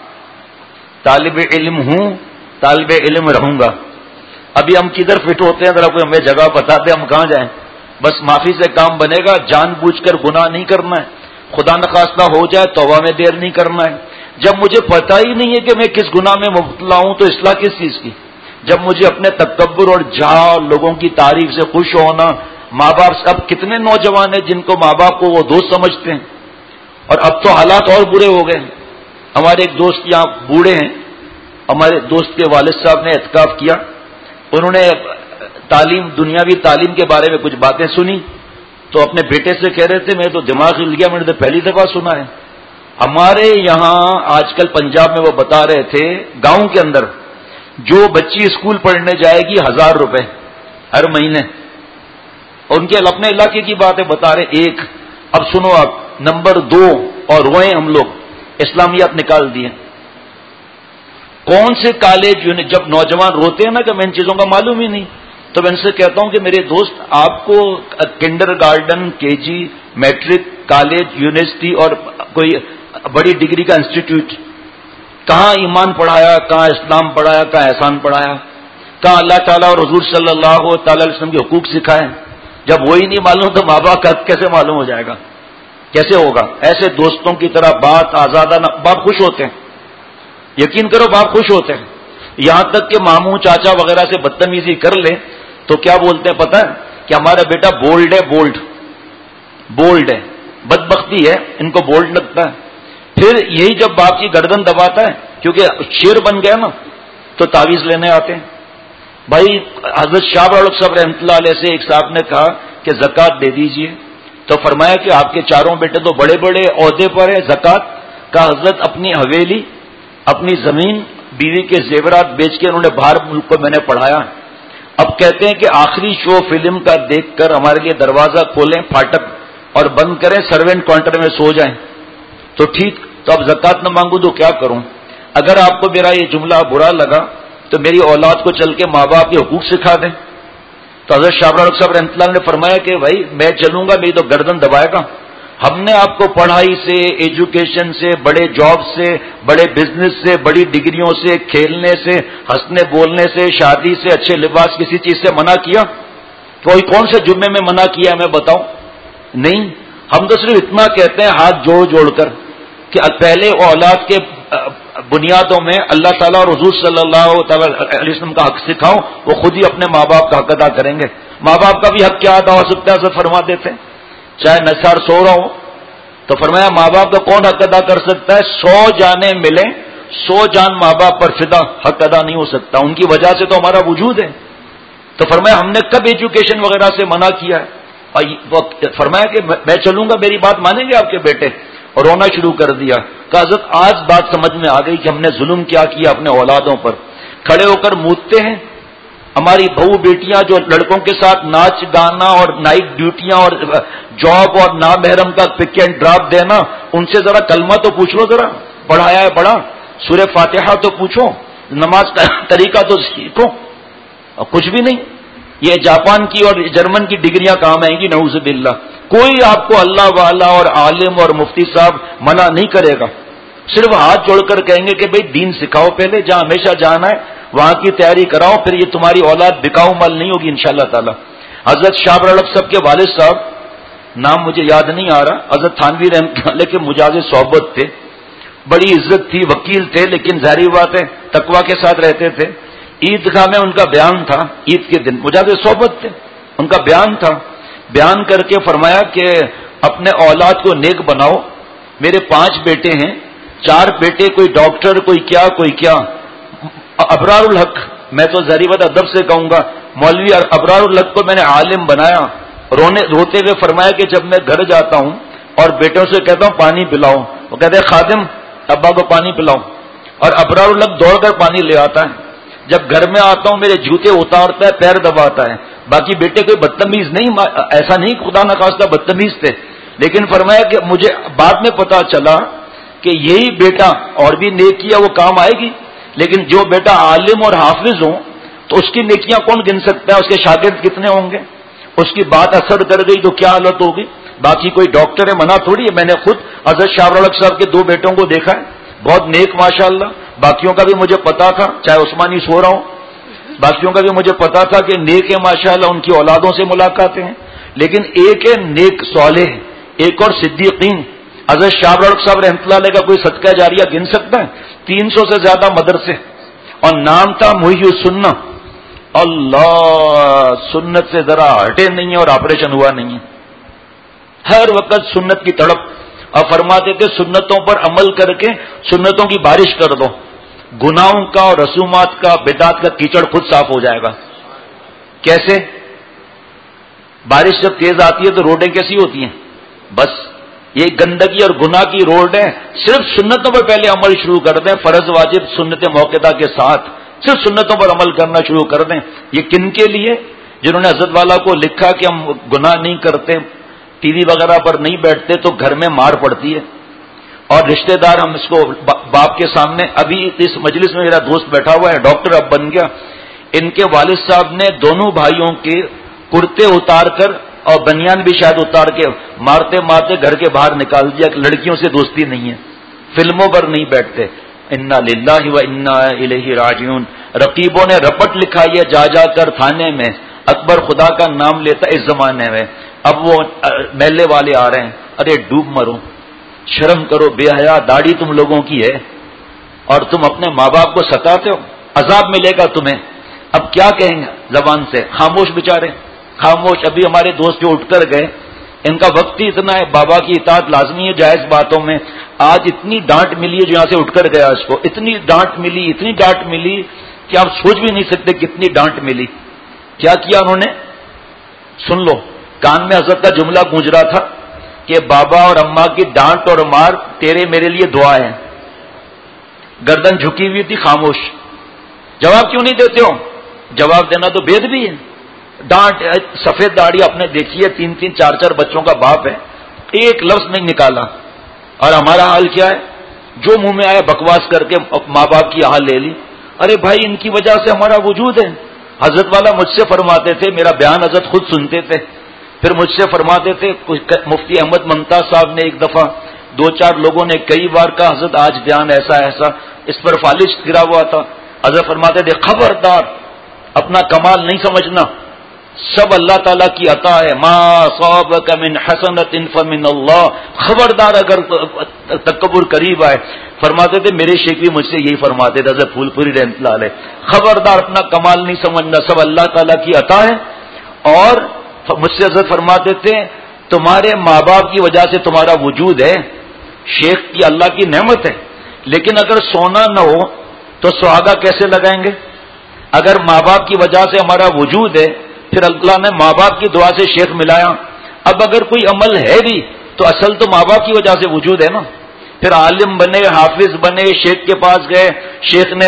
طالب علم ہوں، طالب علم رہوں گا۔ ابھی ہم کدھر فٹ ہوتے ہیں، ذرا کوئی ہمیں جگہ بتا دے، ہم کہاں جائیں؟ بس معافی سے کام بنے گا، جان بوجھ کر گناہ نہیں کرنا ہے، خدا نخواستہ ہو جائے توبہ میں دیر نہیں کرنا ہے۔ جب مجھے پتہ ہی نہیں ہے کہ میں کس گناہ میں مبتلا ہوں تو اصلاح کس چیز کی؟ جب مجھے اپنے تکبر اور جھا لوگوں کی تعریف سے خوش ہونا، ماں باپ سے، اب کتنے نوجوان ہیں جن کو ماں باپ کو وہ دوست سمجھتے ہیں، اور اب تو حالات اور برے ہو گئے۔ ہمارے ایک دوست یہاں بوڑھے ہیں، ہمارے دوست کے والد صاحب نے اعتکاف کیا، انہوں نے تعلیم دنیاوی تعلیم کے بارے میں کچھ باتیں سنی تو اپنے بیٹے سے کہہ رہے تھے، میں تو دماغ ہل گیا، میں نے تو پہلی دفعہ سنا ہے۔ ہمارے یہاں آج کل پنجاب میں وہ بتا رہے تھے، گاؤں کے اندر جو بچی اسکول پڑھنے جائے گی ہزار روپے ہر مہینے، ان کے اپنے علاقے کی باتیں بتا رہے۔ ایک اب سنو آپ، نمبر دو، اور روئے ہم لوگ اسلامیات نکال دیے۔ کون سے کالج، جب نوجوان روتے ہیں نا کہ میں ان چیزوں کا معلوم ہی نہیں، تو میں ان سے کہتا ہوں کہ میرے دوست آپ کو کنڈر گارڈن، کے جی، میٹرک، کالج، یونیورسٹی اور کوئی بڑی ڈگری کا انسٹیٹیوٹ کہاں ایمان پڑھایا، کہاں اسلام پڑھایا، کہاں احسان پڑھایا، کہاں اللہ تعالیٰ اور حضور صلی اللہ تعالی علیہ وسلم کے حقوق سکھائے؟ جب وہی نہیں معلوم تو ماں باپ کا کیسے معلوم ہو جائے گا؟ کیسے ہوگا؟ ایسے دوستوں کی طرح بات آزادانہ، باپ خوش ہوتے ہیں، یقین کرو باپ خوش ہوتے ہیں، یہاں تک کہ ماموں چاچا وغیرہ سے بدتمیزی کر لیں تو کیا بولتے ہیں پتہ ہے؟ کہ ہمارا بیٹا بولڈ ہے، بولڈ بولڈ ہے، بدبختی ہے، ان کو بولڈ لگتا ہے۔ پھر یہی جب باپ کی گردن دباتا ہے کیونکہ شیر بن گیا نا، تو تعویذ لینے آتے ہیں۔ بھائی حضرت شاہ بڑک صاحب رحمۃ اللہ علیہ سے ایک صاحب نے کہا کہ زکوٰۃ دے دیجئے، تو فرمایا کہ آپ کے چاروں بیٹے تو بڑے بڑے عہدے پر ہیں، زکوٰۃ کا حضرت اپنی حویلی، اپنی زمین، بیوی کے زیورات بیچ کے انہوں نے باہر ملک کو میں نے پڑھایا۔ اب کہتے ہیں کہ آخری شو فلم کا دیکھ کر ہمارے لیے دروازہ کھولیں پھاٹک اور بند کریں، سروینٹ کاؤنٹر میں سو جائیں تو ٹھیک، تو اب زکوٰۃ نہ مانگوں تو کیا کروں؟ اگر آپ کو میرا یہ جملہ برا لگا تو میری اولاد کو چل کے ماں باپ کے حقوق سکھا دیں۔ تو حضرت شاہ بڑک صاحب رحمۃ اللہ نے فرمایا کہ بھائی میں چلوں گا، میری تو گردن دبائے گا۔ ہم نے آپ کو پڑھائی سے، ایجوکیشن سے، بڑے جاب سے، بڑے بزنس سے، بڑی ڈگریوں سے، کھیلنے سے، ہنسنے بولنے سے، شادی سے، اچھے لباس، کسی چیز سے منع کیا؟ کوئی کون سے جمعے میں منع کیا ہے میں بتاؤں؟ نہیں، ہم تو صرف اتنا کہتے ہیں ہاتھ جوڑ جوڑ کر کہ پہلے اولاد کے بنیادوں میں اللہ تعالیٰ اور حضور صلی اللہ تعالی علیہ وسلم کا حق سکھاؤ، وہ خود ہی اپنے ماں باپ کا حق ادا کریں گے۔ ماں باپ کا بھی حق کیا ادا ہو سکتا ہے سر فرما دیتے ہیں، چاہے نثار سو رہا ہو تو فرمایا ماں باپ کا کون حق ادا کر سکتا ہے؟ سو جانیں ملیں، سو جان ماں باپ پر فدا، حق ادا نہیں ہو سکتا، ان کی وجہ سے تو ہمارا وجود ہے۔ تو فرمایا ہم نے کب ایجوکیشن وغیرہ سے منع کیا ہے؟ اور فرمایا کہ میں چلوں گا، میری بات مانیں گے آپ کے بیٹے؟ اور رونا شروع کر دیا کہ حضرت آج بات سمجھ میں آ گئی کہ ہم نے ظلم کیا کیا اپنے اولادوں پر۔ کھڑے ہو کر مودتے ہیں، ہماری بہو بیٹیاں جو لڑکوں کے ساتھ ناچ گانا اور نائٹ ڈیوٹیاں اور جاب اور نامحرم کا پک اینڈ ڈراپ دینا، ان سے ذرا کلمہ تو پوچھ لو، ذرا پڑھایا ہے پڑھا، سورہ فاتحہ تو پوچھو، نماز کا طریقہ تو سیکھو، اور کچھ بھی نہیں۔ یہ جاپان کی اور جرمن کی ڈگریاں کام آئیں گی نعوذ باللہ۔ کوئی آپ کو اللہ والا اور عالم اور مفتی صاحب منع نہیں کرے گا، صرف ہاتھ جوڑ کر کہیں گے کہ بھئی دین سکھاؤ، پہلے جہاں ہمیشہ جانا ہے وہاں کی تیاری کراؤ، پھر یہ تمہاری اولاد بکاؤ مال نہیں ہوگی انشاءاللہ تعالی۔ حضرت شاہ بڑک صاحب کے والد صاحب، نام مجھے یاد نہیں آ رہا، حضرت تھانوی رحمۃ اللہ علیہ کے مجاز صحبت تھے، بڑی عزت تھی، وکیل تھے، لیکن ظاہری بات ہے تقویٰ کے ساتھ رہتے تھے۔ عیدگاہ میں ان کا بیان تھا، عید کے دن مجاہد صحبت تھے، ان کا بیان تھا، بیان کر کے فرمایا کہ اپنے اولاد کو نیک بناؤ، میرے پانچ بیٹے ہیں، چار بیٹے کوئی ڈاکٹر، کوئی کیا کوئی کیا، ابرار الحق، میں تو ضریبت ادب سے کہوں گا مولوی ابرار الحق کو میں نے عالم بنایا، رونے روتے ہوئے فرمایا کہ جب میں گھر جاتا ہوں اور بیٹوں سے کہتا ہوں پانی پلاؤ، وہ کہتے ہیں خادم ابا کو پانی پلاؤ، اور ابرار الحق دوڑ کر پانی لے آتا ہے، جب گھر میں آتا ہوں میرے جوتے اتارتا ہے، پیر دباتا ہے، باقی بیٹے کوئی بدتمیز نہیں، ایسا نہیں خدا نخواستہ بدتمیز تھے، لیکن فرمایا کہ مجھے بعد میں پتا چلا کہ یہی بیٹا اور بھی نیک کیا وہ کام آئے گی، لیکن جو بیٹا عالم اور حافظ ہوں تو اس کی نیکیاں کون گن سکتا ہے، اس کے شاگرد کتنے ہوں گے، اس کی بات اثر کر گئی تو کیا حالت ہوگی، باقی کوئی ڈاکٹر ہے منع تھوڑی ہے، میں نے خود حضرت شاہ الحق صاحب کے دو بیٹوں کو دیکھا ہے، بہت نیک ماشاءاللہ، باقیوں کا بھی مجھے پتا تھا، چاہے عثمانی سو رہا ہوں، باقیوں کا بھی مجھے پتا تھا کہ نیک ہے ماشاءاللہ، ان کی اولادوں سے ملاقاتیں ہیں، لیکن ایک ہے نیک صالح، ایک اور صدیقین، حضرت شاہ الحق صاحب رحمۃ اللہ علیہ کا کوئی صدقہ جاریہ گن سکتا ہے، تین سو سے زیادہ مدرسے، اور نام تھا محی السنہ، اللہ سنت سے ذرا ہٹے نہیں ہے اور آپریشن ہوا نہیں ہے، ہر وقت سنت کی تڑپ، اور فرماتے تھے سنتوں پر عمل کر کے سنتوں کی بارش کر دو، گناہوں کا اور رسومات کا بدعات کا کیچڑ خود صاف ہو جائے گا۔ کیسے؟ بارش جب تیز آتی ہے تو روڈیں کیسی ہوتی ہیں؟ بس یہ گندگی اور گناہ کی روڈ ہے، صرف سنتوں پر پہلے عمل شروع کر دیں، فرض واجب سنت موقعہ کے ساتھ صرف سنتوں پر عمل کرنا شروع کر دیں۔ یہ کن کے لیے؟ جنہوں نے حضرت والا کو لکھا کہ ہم گناہ نہیں کرتے، ٹی وی وغیرہ پر نہیں بیٹھتے تو گھر میں مار پڑتی ہے، اور رشتہ دار ہم اس کو باپ کے سامنے، ابھی اس مجلس میں میرا دوست بیٹھا ہوا ہے ڈاکٹر اب بن گیا، ان کے والد صاحب نے دونوں بھائیوں کے کرتے اتار کر اور بنیان بھی شاید اتار کے مارتے مارتے گھر کے باہر نکال دیا کہ لڑکیوں سے دوستی نہیں ہے، فلموں پر نہیں بیٹھتے۔ انا للہ و انا الیہ راجعون، رقیبوں نے رپٹ لکھائی ہے جا جا کر تھانے میں، اکبر خدا کا نام لیتا اس زمانے میں، اب وہ محلے والے آ رہے ہیں، ارے ڈوب مرو، شرم کرو، بے حیا داڑھی تم لوگوں کی ہے اور تم اپنے ماں باپ کو ستاتے ہو، عذاب ملے گا تمہیں۔ اب کیا کہیں گے زبان سے؟ خاموش بےچارے، خاموش۔ ابھی ہمارے دوست جو اٹھ کر گئے، ان کا وقت ہی اتنا ہے، بابا کی اطاعت لازمی ہے جائز باتوں میں، آج اتنی ڈانٹ ملی ہے جو یہاں سے اٹھ کر گیا اس کو، اتنی ڈانٹ ملی اتنی ڈانٹ ملی کہ آپ سوچ بھی نہیں سکتے کتنی ڈانٹ ملی۔ کیا کیا انہوں نے؟ سن لو، کان میں حضرت کا جملہ گونج رہا تھا کہ بابا اور اماں کی ڈانٹ اور مار تیرے میرے لیے دعا ہے، گردن جھکی ہوئی تھی، خاموش۔ جواب کیوں نہیں دیتے ہو؟ جواب دینا تو بید بھی ہے۔ ڈانٹ، سفید داڑھی آپ نے دیکھی ہے، تین تین چار چار بچوں کا باپ ہے، ایک لفظ نہیں نکالا۔ اور ہمارا حال کیا ہے؟ جو منہ میں آیا بکواس کر کے ماں باپ کی حال لے لی۔ ارے بھائی ان کی وجہ سے ہمارا وجود ہے۔ حضرت والا مجھ سے فرماتے تھے، میرا بیان حضرت خود سنتے تھے، پھر مجھ سے فرماتے تھے، مفتی احمد ممتاز صاحب نے ایک دفعہ، دو چار لوگوں نے کئی بار کہا حضرت آج بیان ایسا ایسا، اس پر فالش گرا ہوا تھا، حضرت فرماتے تھے خبردار اپنا کمال نہیں سمجھنا، سب اللہ تعالیٰ کی عطا ہے، ما صابک من حسنۃ فمن اللہ، خبردار اگر تکبر قریب آئے۔ فرماتے تھے میرے شیخ بھی مجھ سے یہی فرماتے تھے حضرت پھول پوری رحمۃ اللہ علیہ، خبردار اپنا کمال نہیں سمجھنا، سب اللہ تعالیٰ کی عطا ہے۔ اور مجھ سے حضرت فرماتے تھے تمہارے ماں باپ کی وجہ سے تمہارا وجود ہے، شیخ کی اللہ کی نعمت ہے، لیکن اگر سونا نہ ہو تو سہاگا کیسے لگائیں گے؟ اگر ماں باپ کی وجہ سے ہمارا وجود ہے، پھر اللہ نے ماں باپ کی دعا سے شیخ ملایا، اب اگر کوئی عمل ہے بھی تو اصل تو ماں باپ کی وجہ سے وجود ہے نا۔ پھر عالم بنے، حافظ بنے، شیخ کے پاس گئے، شیخ نے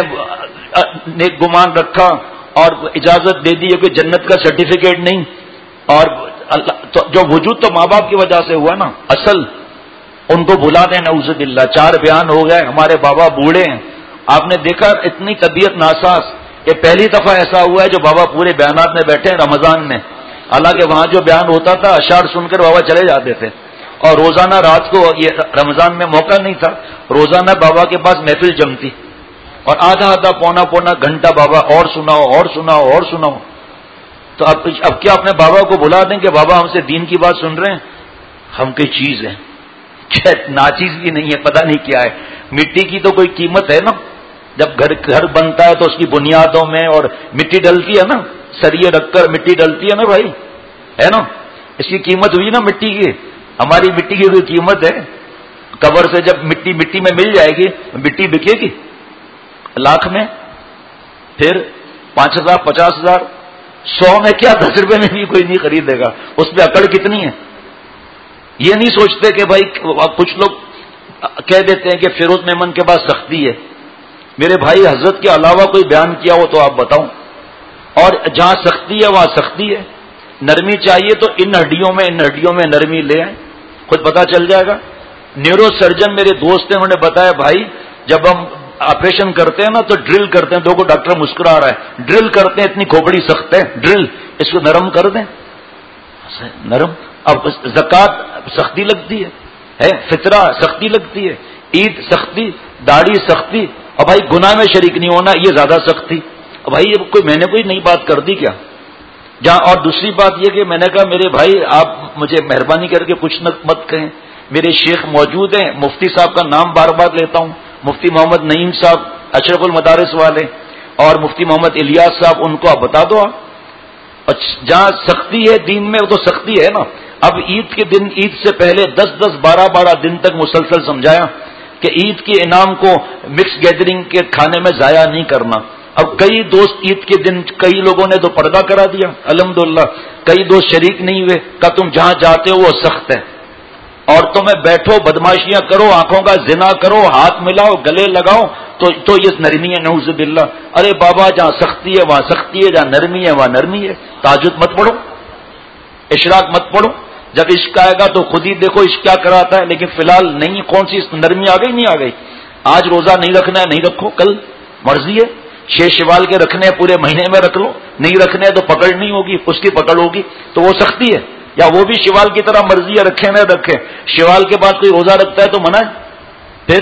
نیک گمان رکھا اور اجازت دے دی کہ جنت کا سرٹیفکیٹ نہیں، اور تو جو وجود تو ماں باپ کی وجہ سے ہوا نا، اصل ان کو بلا دیں نعوذ باللہ۔ چار بیان ہو گئے، ہمارے بابا بوڑھے ہیں، آپ نے دیکھا اتنی طبیعت ناساز، یہ پہلی دفعہ ایسا ہوا ہے جو بابا پورے بیانات میں بیٹھے ہیں رمضان میں، حالانکہ وہاں جو بیان ہوتا تھا اشعار سن کر بابا چلے جاتے تھے، اور روزانہ رات کو، یہ رمضان میں موقع نہیں تھا، روزانہ بابا کے پاس محفل جمتی، اور آدھا آدھا پونا پونا گھنٹہ بابا اور سناؤ اور سناؤ اور سناؤ۔ تو اب اب کیا اپنے بابا کو بلا دیں کہ بابا ہم سے دین کی بات سن رہے ہیں؟ ہم کوئی چیز ہے؟ ناچیز بھی نہیں ہے، پتہ نہیں کیا ہے، مٹی کی تو کوئی قیمت ہے نا، جب گھر گھر بنتا ہے تو اس کی بنیادوں میں اور مٹی ڈلتی ہے نا، سریے رکھ کر مٹی ڈلتی ہے نا بھائی، ہے نا، اس کی قیمت ہوئی نا مٹی کی. ہماری مٹی کی کوئی قیمت ہے؟ قبر سے جب مٹی مٹی میں مل جائے گی، مٹی بکے گی لاکھ میں، پھر پانچ ہزار پچاس ہزار سو میں کیا، دس روپے میں بھی کوئی نہیں خریدے گا. اس پہ اکڑ کتنی ہے. یہ نہیں سوچتے کہ بھائی کچھ لوگ کہہ دیتے ہیں کہ فیروز میمن کے پاس سختی ہے. میرے بھائی حضرت کے علاوہ کوئی بیان کیا ہو تو آپ بتاؤں. اور جہاں سختی ہے وہاں سختی ہے. نرمی چاہیے تو ان ہڈیوں میں ان ہڈیوں میں نرمی لے آئیں، خود پتا چل جائے گا. نیورو سرجن میرے دوست ہیں، انہوں نے بتایا بھائی جب ہم آپریشن کرتے ہیں نا تو ڈرل کرتے ہیں. دو کو ڈاکٹر مسکرا رہا ہے. ڈرل کرتے ہیں، اتنی کھوپڑی سخت ہے، ڈرل اس کو نرم کر دیں. نرم. اب زکات سختی لگتی ہے، ہے فطرہ سختی لگتی ہے، عید سختی، داڑھی سختی، اور بھائی گناہ میں شریک نہیں ہونا یہ زیادہ سختی. اور بھائی یہ کوئی میں نے کوئی نئی بات کر دی کیا؟ جہاں اور دوسری بات یہ کہ میں نے کہا میرے بھائی آپ مجھے مہربانی کر کے کچھ نہ مت کہیں. میرے شیخ موجود ہیں، مفتی صاحب کا نام بار بار لیتا ہوں، مفتی محمد نعیم صاحب اشرف المدارس والے، اور مفتی محمد الیاس صاحب، ان کو آپ بتا دو. آپ جہاں سختی ہے دین میں وہ تو سختی ہے نا. اب عید کے دن، عید سے پہلے دس دس بارہ بارہ دن تک مسلسل سمجھایا کہ عید کے انعام کو مکس گیدرنگ کے کھانے میں ضائع نہیں کرنا. اب کئی دوست عید کے دن کئی لوگوں نے تو پردہ کرا دیا الحمدللہ، کئی دوست شریک نہیں ہوئے. کہ تم جہاں جاتے ہو وہ سخت ہے، عورتوں میں بیٹھو، بدماشیاں کرو، آنکھوں کا زنا کرو، ہاتھ ملاؤ، گلے لگاؤ تو تو یہ نرمی ہے. نعوذ باللہ. ارے بابا جہاں سختی ہے وہاں سختی ہے، جہاں نرمی ہے وہاں نرمی ہے. تہجد مت پڑھو، اشراق مت پڑھو. جب عشق آئے گا تو خود ہی دیکھو عشق کیا کراتا ہے. لیکن فی الحال نہیں، کون سی نرمی آ گئی نہیں آ گئی. آج روزہ نہیں رکھنا ہے نہیں رکھو، کل مرضی ہے. شیر شوال کے رکھنے ہیں پورے مہینے میں رکھ لو، نہیں رکھنے ہیں تو پکڑ نہیں ہوگی، اس کی پکڑ ہوگی تو وہ سختی ہے. یا وہ بھی شوال کی طرح مرضی ہے، رکھے نہ رکھے. شوال کے بعد کوئی روزہ رکھتا ہے تو منع ہے. پھر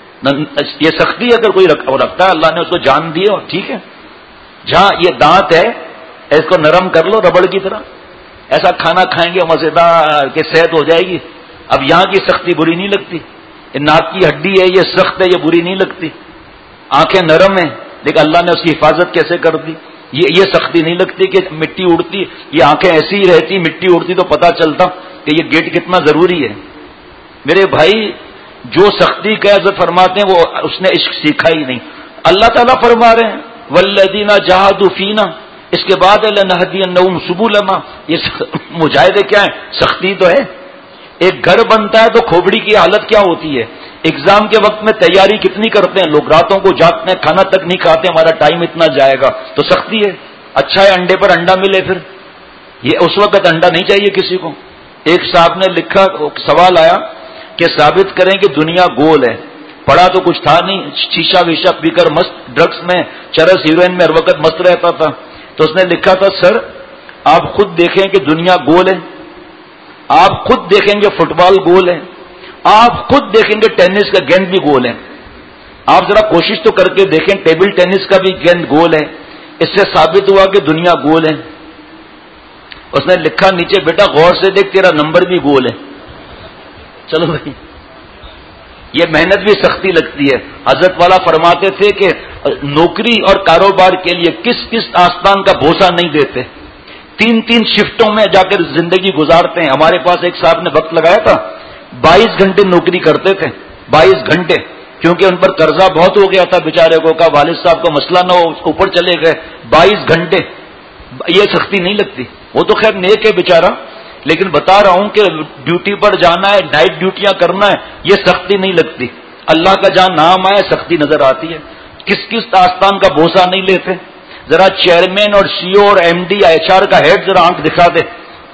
یہ سختی ہے. اگر کوئی رکھتا ہے اللہ نے اس کو جان دی اور ٹھیک ہے. جہاں یہ دانت ہے اس کو نرم کر لو ربڑ کی طرح. ایسا کھانا کھائیں گے مزیدار کہ صحت ہو جائے گی. اب یہاں کی سختی بری نہیں لگتی. یہ ناک کی ہڈی ہے یہ سخت ہے، یہ بری نہیں لگتی. آنکھیں نرم ہیں لیکن اللہ نے اس کی حفاظت کیسے کر دی. یہ یہ سختی نہیں لگتی کہ مٹی اڑتی، یہ آنکھیں ایسی ہی رہتی، مٹی اڑتی تو پتہ چلتا کہ یہ گیٹ کتنا ضروری ہے. میرے بھائی جو سختی کا حضرت فرماتے ہیں وہ اس نے عشق سیکھا ہی نہیں. اللہ تعالیٰ فرما رہے ہیں والذین جاہدوا فینا، اس کے بعد لنہدینہم سبلنا. یہ مجاہدے کیا ہیں؟ سختی تو ہے. ایک گھر بنتا ہے تو کھوپڑی کی حالت کیا ہوتی ہے. ایگزام کے وقت میں تیاری کتنی کرتے ہیں لوگ، راتوں کو جاگتے ہیں، کھانا تک نہیں کھاتے، ہمارا ٹائم اتنا جائے گا تو سختی ہے. اچھا ہے انڈے پر انڈا ملے. پھر یہ اس وقت انڈا نہیں چاہیے کسی کو. ایک صاحب نے لکھا، سوال آیا کہ ثابت کریں کہ دنیا گول ہے. پڑھا تو کچھ تھا نہیں، شیشہ ویشہ پی کر مست، ڈرگس میں، چرس، ہیروئن میں ہر وقت مست رہتا تھا. تو اس نے لکھا تھا سر آپ خود دیکھیں کہ دنیا گول ہے، آپ خود دیکھیں گے فٹ بال گول ہے، آپ خود دیکھیں گے ٹینس کا گیند بھی گول ہے. آپ ذرا کوشش تو کر کے دیکھیں ٹیبل ٹینس کا بھی گیند گول ہے. اس سے ثابت ہوا کہ دنیا گول ہے. اس نے لکھا نیچے بیٹا غور سے دیکھ تیرا نمبر بھی گول ہے. چلو بھائی یہ محنت بھی سختی لگتی ہے. حضرت والا فرماتے تھے کہ نوکری اور کاروبار کے لیے کس کس آستان کا بھوسا نہیں دیتے. تین تین شفٹوں میں جا کر زندگی گزارتے ہیں. ہمارے پاس ایک صاحب نے وقت لگایا تھا، بائیس گھنٹے نوکری کرتے تھے، بائیس گھنٹے، کیونکہ ان پر قرضہ بہت ہو گیا تھا بیچارے کو. کا والد صاحب کا مسئلہ نہ ہو، اوپر چلے گئے. بائیس گھنٹے یہ سختی نہیں لگتی. وہ تو خیر نیک ہے بیچارہ، لیکن بتا رہا ہوں کہ ڈیوٹی پر جانا ہے، نائٹ ڈیوٹیاں کرنا ہے، یہ سختی نہیں لگتی. اللہ کا جہاں نام آئے سختی نظر آتی ہے. کس کس آستان کا بھوسا نہیں لیتے. ذرا چیئرمین اور سی او اور ایم ڈی یا ایچ آر کا ہیڈ ذرا آنکھ دکھا دے.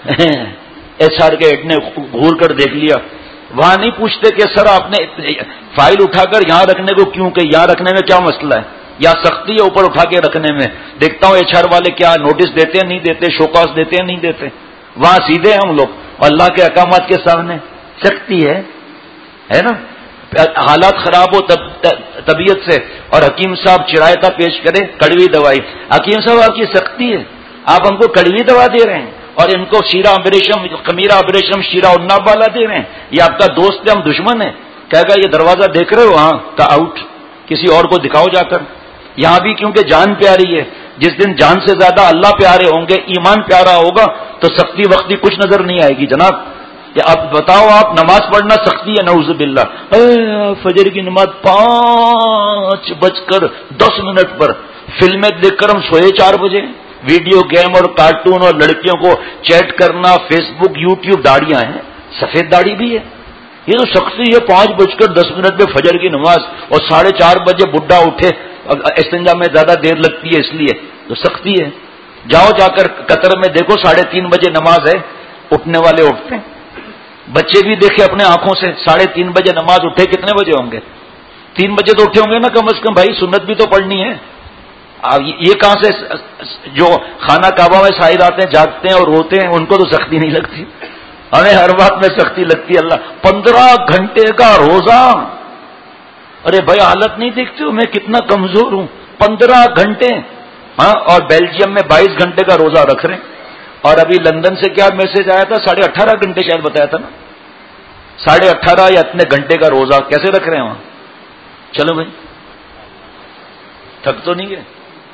ایچ آر کے ہیڈ نے گھور کر دیکھ لیا. وہاں نہیں پوچھتے کہ سر آپ نے فائل اٹھا کر یہاں رکھنے کو کیوں کہ یہاں رکھنے میں کیا مسئلہ ہے، یا سختی ہے اوپر اٹھا کے رکھنے میں. دیکھتا ہوں ایچ آر والے کیا نوٹس دیتے ہیں نہیں دیتے، شوکاس دیتے ہیں نہیں دیتے. وہاں سیدھے ہم لوگ اللہ کے احکامات کے سامنے. سختی ہے ہے نا. حالات خراب ہو تب طبیعت سے اور حکیم صاحب چرایتا پیش کرے کڑوی دوائی. حکیم صاحب آپ کی سختی ہے، آپ ہم کو کڑوی دوا دے رہے ہیں اور ان کو شیرا ابریشم خمیرہ ابریشم شیرا اناب والا دے رہے ہیں. یہ آپ کا دوست ہے، ہم دشمن ہیں. کہے گا یہ دروازہ دیکھ رہے ہو؟ ہاں کا آؤٹ. کسی اور کو دکھاؤ جا کر. یہاں بھی کیونکہ جان پیاری ہے، جس دن جان سے زیادہ اللہ پیارے ہوں گے، ایمان پیارا ہوگا، تو سختی وقتی کچھ نظر نہیں آئے گی جناب. کہ اب بتاؤ، آپ نماز پڑھنا سختی ہے نعوذ باللہ. فجر کی نماز پانچ بج کر دس منٹ پر، فلمیں دیکھ کر ہم سوئے چار بجے. ویڈیو گیم اور کارٹون اور لڑکیوں کو چیٹ کرنا، فیس بک، یوٹیوب. داڑیاں ہیں، سفید داڑھی بھی ہے. یہ تو سختی ہے. پانچ بج کر دس منٹ میں فجر کی نماز، اور ساڑھے چار بجے بڈھا اٹھے. استنجا میں زیادہ دیر لگتی ہے اس لیے تو سختی ہے. جاؤ جا کر قطر میں دیکھو، ساڑھے تین بجے نماز ہے، اٹھنے والے اٹھتے ہیں. بچے بھی دیکھے اپنے آنکھوں سے، ساڑھے تین بجے نماز اٹھے کتنے بجے ہوں گے؟ تین بجے تو اٹھے ہوں گے نا کم از کم. بھائی سنت بھی تو پڑھنی ہے. یہ کہاں سے جو خانہ کعبہ میں سائر آتے ہیں، جاگتے ہیں اور روتے ہیں، ان کو تو سختی نہیں لگتی. ہمیں ہر بات میں سختی لگتی ہے. اللہ پندرہ گھنٹے کا روزہ. ارے بھائی حالت نہیں دیکھتے ہو میں کتنا کمزور ہوں. پندرہ گھنٹے. ہاں، اور بیلجیم میں بائیس گھنٹے کا روزہ رکھ رہے ہیں. اور ابھی لندن سے کیا میسج آیا تھا؟ ساڑھے اٹھارہ گھنٹے شاید بتایا تھا نا. ساڑھے اٹھارہ یا اتنے گھنٹے کا روزہ کیسے رکھ رہے ہیں وہاں؟ چلو بھائی، تھک تو نہیں گئے؟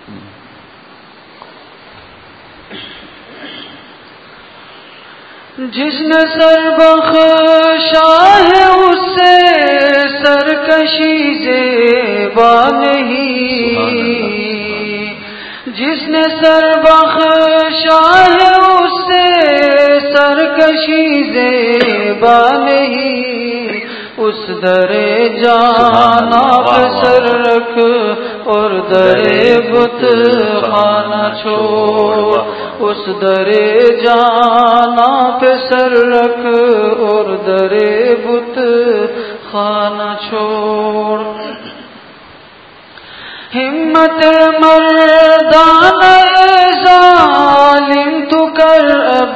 جس نے سر بخشا ہے اس سے سرکشی زیبا نہیں. جس نے سر بخشا ہے اس سے سرکشی زیبا نہیں. اس درے جانا پہ سر رکھ اور درے بت خانہ چھوڑ. اس درے جانا پہ سر رکھ اور درے بت خانہ چھوڑ. ہمت مردان ظالم تو کر اب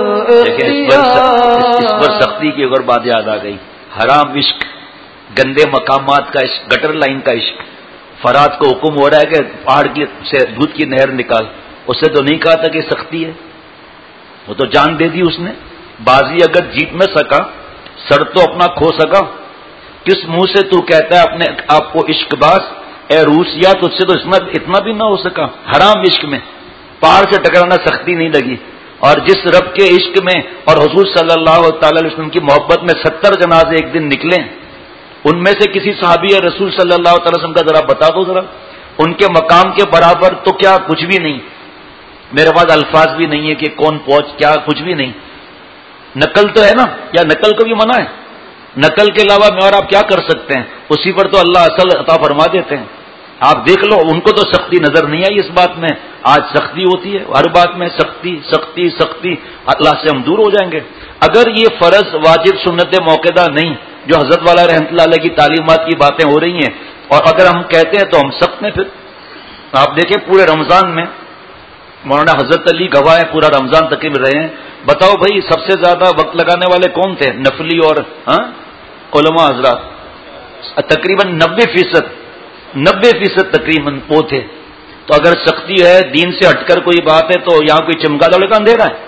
اختیار. اس پر سختی کی اور بات یاد آ گئی. حرام عشق، گندے مقامات کا عشق، گٹر لائن کا عشق. فرات کو حکم ہو رہا ہے کہ پہاڑ کی سے دودھ کی نہر نکال. اسے تو نہیں کہا تھا کہ سختی ہے، وہ تو جان دے دی اس نے. بازی اگر جیت نہ سکا، سر تو اپنا کھو سکا. کس منہ سے تو کہتا ہے اپنے آپ کو عشق باز؟ اے روسیا، تجھ سے تو اتنا بھی نہ ہو سکا. حرام عشق میں پہاڑ سے ٹکرانا سختی نہیں لگی. اور جس رب کے عشق میں اور حضور صلی اللہ تعالی علیہ وسلم کی محبت میں ستر جنازے ایک دن نکلے، ان میں سے کسی صحابی رسول صلی اللہ تعالی وسلم کا ذرا بتا دو ذرا. ان کے مقام کے برابر تو کیا کچھ بھی نہیں. میرے پاس الفاظ بھی نہیں ہے کہ کون پہنچ، کیا کچھ بھی نہیں. نقل تو ہے نا، یا نقل کو بھی منع ہے؟ نقل کے علاوہ میں اور آپ کیا کر سکتے ہیں؟ اسی پر تو اللہ اصل عطا فرما دیتے ہیں. آپ دیکھ لو، ان کو تو سختی نظر نہیں آئی اس بات میں. آج سختی ہوتی ہے ہر بات میں، سختی سختی سختی. اللہ سے ہم دور ہو جائیں گے. اگر یہ فرض واجب سنت موقعہ نہیں جو حضرت والا رحمۃ اللہ علیہ کی تعلیمات کی باتیں ہو رہی ہیں، اور اگر ہم کہتے ہیں تو ہم سخت میں. پھر آپ دیکھیں پورے رمضان میں مولانا حضرت علی گواہ ہے، پورا رمضان تقریب رہے ہیں. بتاؤ بھائی سب سے زیادہ وقت لگانے والے کون تھے؟ نفلی اور ہاں علماء حضرات. تقریباً نبے فیصد نبے فیصد تقریباً وہ تھے. تو اگر سختی ہے، دین سے ہٹ کر کوئی بات ہے، تو یہاں کوئی چمگادڑ کا اندھیرا ہے؟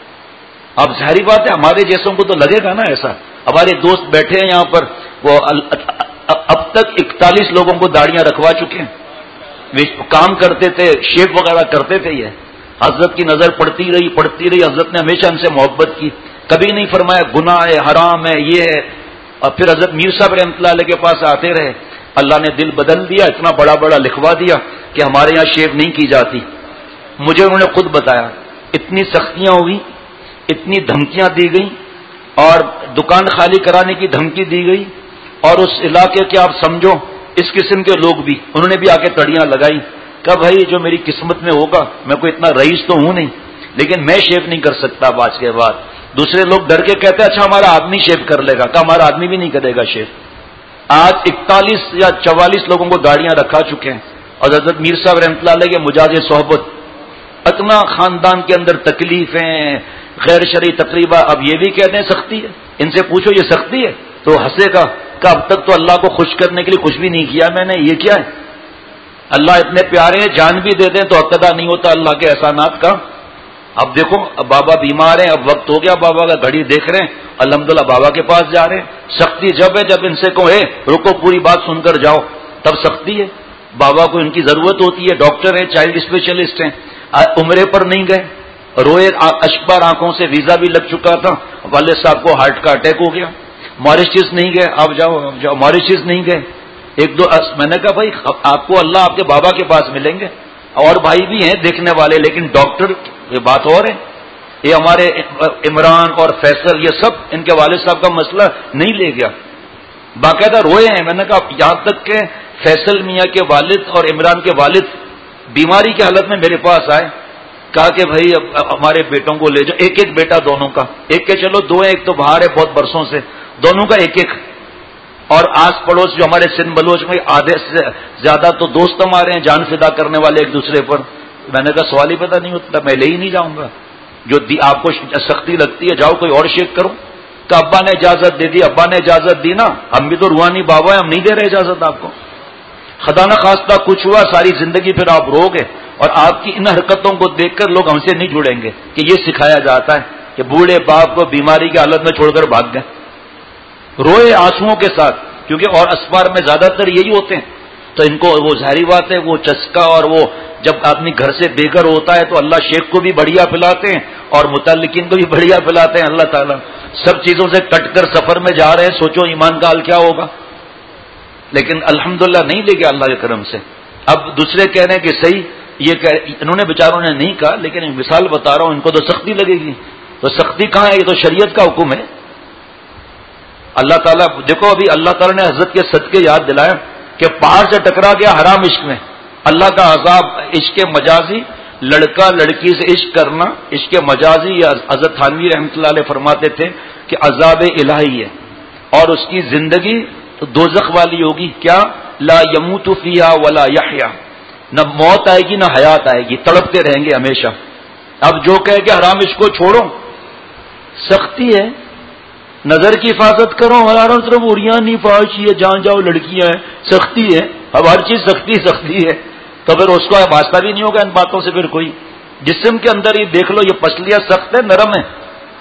اب ظاہری بات ہے ہمارے جیسوں کو تو لگے گا نا ایسا. ہمارے دوست بیٹھے ہیں یہاں پر، وہ اب تک اکتالیس لوگوں کو داڑیاں رکھوا چکے ہیں. کام کرتے تھے، شیپ وغیرہ کرتے تھے. یہ حضرت کی نظر پڑتی رہی پڑتی رہی حضرت نے ہمیشہ ان سے محبت کی. کبھی نہیں فرمایا گناہ ہے، حرام ہے، یہ ہے. اور پھر حضرت میر صاحب رحمۃ اللہ علیہ کے پاس آتے رہے. اللہ نے دل بدل دیا، اتنا بڑا بڑا لکھوا دیا کہ ہمارے یہاں شیو نہیں کی جاتی. مجھے انہوں نے خود بتایا اتنی سختیاں ہوئی، اتنی دھمکیاں دی گئی، اور دکان خالی کرانے کی دھمکی دی گئی. اور اس علاقے کے آپ سمجھو اس قسم کے لوگ بھی، انہوں نے بھی آ کے تڑیاں لگائی. کہ بھائی جو میری قسمت میں ہوگا، میں کوئی اتنا رئیس تو ہوں نہیں، لیکن میں شیو نہیں کر سکتا آج کے بعد. دوسرے لوگ ڈر کے کہتے ہیں اچھا ہمارا آدمی شیو کر لے گا. کہ ہمارا آدمی بھی نہیں کرے گا شیو. آج اکتالیس یا چوالیس لوگوں کو داڑیاں رکھا چکے ہیں. اور حضرت میر صاحب رحمۃ اللہ علیہ کے مجاز صحبت، اتنا خاندان کے اندر تکلیفیں، غیر شرعی تقریبا. اب یہ بھی کہتے ہیں سختی ہے. ان سے پوچھو یہ سختی ہے تو ہنسے گا کہ اب تک تو اللہ کو خوش کرنے کے لیے کچھ بھی نہیں کیا میں نے، یہ کیا ہے؟ اللہ اتنے پیارے ہیں، جان بھی دے دیں تو اقتدا نہیں ہوتا اللہ کے احسانات کا. اب دیکھو اب بابا بیمار ہیں، اب وقت ہو گیا بابا کا، گھڑی دیکھ رہے ہیں، الحمدللہ بابا کے پاس جا رہے ہیں. سختی جب ہے جب ان سے کہو اے رکو پوری بات سن کر جاؤ. تب سختی ہے. بابا کو ان کی ضرورت ہوتی ہے، ڈاکٹر ہیں، چائلڈ اسپیشلسٹ ہیں، عمرے پر نہیں گئے، روئے اشبار آنکھوں سے، ویزا بھی لگ چکا تھا، والد صاحب کو ہارٹ کا اٹیک ہو گیا. ماریشس نہیں گئے، آپ جاؤ آپ جاؤ ماریشس نہیں گئے. ایک دو میں نے کہا بھائی آپ کو اللہ آپ کے بابا کے پاس ملیں گے، اور بھائی بھی ہیں دیکھنے والے، لیکن ڈاکٹر یہ بات اور ہے. یہ ہمارے عمران اور فیصل یہ سب ان کے والد صاحب کا مسئلہ نہیں لے گیا، باقاعدہ روئے ہیں. میں نے کہا یہاں تک کہ فیصل میاں کے والد اور عمران کے والد بیماری کی حالت میں میرے پاس آئے، کہا کہ بھائی اب ہمارے بیٹوں کو لے جاؤ، ایک ایک بیٹا دونوں کا، ایک کے چلو دو ہیں، ایک تو باہر ہے بہت برسوں سے، دونوں کا ایک ایک. اور آس پڑوس جو ہمارے سندھ بلوچ میں آدھے سے زیادہ تو دوست ہمارے ہیں جان فدا کرنے والے ایک دوسرے پر. میں نے کہا سوال ہی پتہ نہیں ہوتا، میں لے ہی نہیں جاؤں گا. جو دی آپ کو سختی لگتی ہے جاؤ کوئی اور شیک کرو. کہ ابا نے اجازت دے دی، ابا نے اجازت دی نا، ہم بھی تو روحانی بابا ہیں، ہم نہیں دے رہے اجازت آپ کو. خدا نہ خواستہ کچھ ہوا ساری زندگی پھر آپ رو گے، اور آپ کی ان حرکتوں کو دیکھ کر لوگ ہم سے نہیں جڑیں گے کہ یہ سکھایا جاتا ہے کہ بوڑھے باپ کو بیماری کی حالت میں چھوڑ کر بھاگ گئے. روئے آنسوؤں کے ساتھ، کیونکہ اور اسفار میں زیادہ تر یہی ہوتے ہیں. تو ان کو وہ ظاہری بات ہے وہ چسکا، اور وہ جب آدمی گھر سے بے گھر ہوتا ہے تو اللہ شیخ کو بھی بڑھیا پلاتے ہیں اور متعلقین کو بھی بڑھیا پلاتے ہیں. اللہ تعالیٰ سب چیزوں سے کٹ کر سفر میں جا رہے ہیں، سوچو ایمان کا حال کیا ہوگا. لیکن الحمدللہ نہیں لے گیا اللہ کے کرم سے. اب دوسرے کہہ رہے ہیں کہ صحیح، یہ کہ انہوں نے بیچاروں نے نہیں کہا، لیکن مثال بتا رہا ہوں، ان کو تو سختی لگے گی. تو سختی کہاں ہے؟ یہ تو شریعت کا حکم ہے. اللہ تعالیٰ دیکھو ابھی اللہ تعالیٰ نے حضرت کے صدقے یاد دلایا کہ پہاڑ سے ٹکرا گیا حرام عشق میں. اللہ کا عذاب عشق مجازی، لڑکا لڑکی سے عشق کرنا عشق مجازی. یا حضرت تھانوی رحمۃ اللہ علیہ فرماتے تھے کہ عذاب الہی ہے، اور اس کی زندگی دوزخ والی ہوگی. کیا؟ لا یموت فیہا ولا یحیا، نہ موت آئے گی نہ حیات آئے گی، تڑپتے رہیں گے ہمیشہ. اب جو کہے کہ حرام عشق کو چھوڑو، سختی ہے. نظر کی حفاظت کرو، ہمارا طرف اڑیاں نہیں فحاشی ہے، جان جاؤ لڑکیاں ہیں، سختی ہے. اب ہر چیز سختی سختی ہے، تو پھر اس کو واسطہ بھی نہیں ہوگا ان باتوں سے. پھر کوئی جسم کے اندر یہ دیکھ لو، یہ پسلیاں سخت ہے نرم ہے،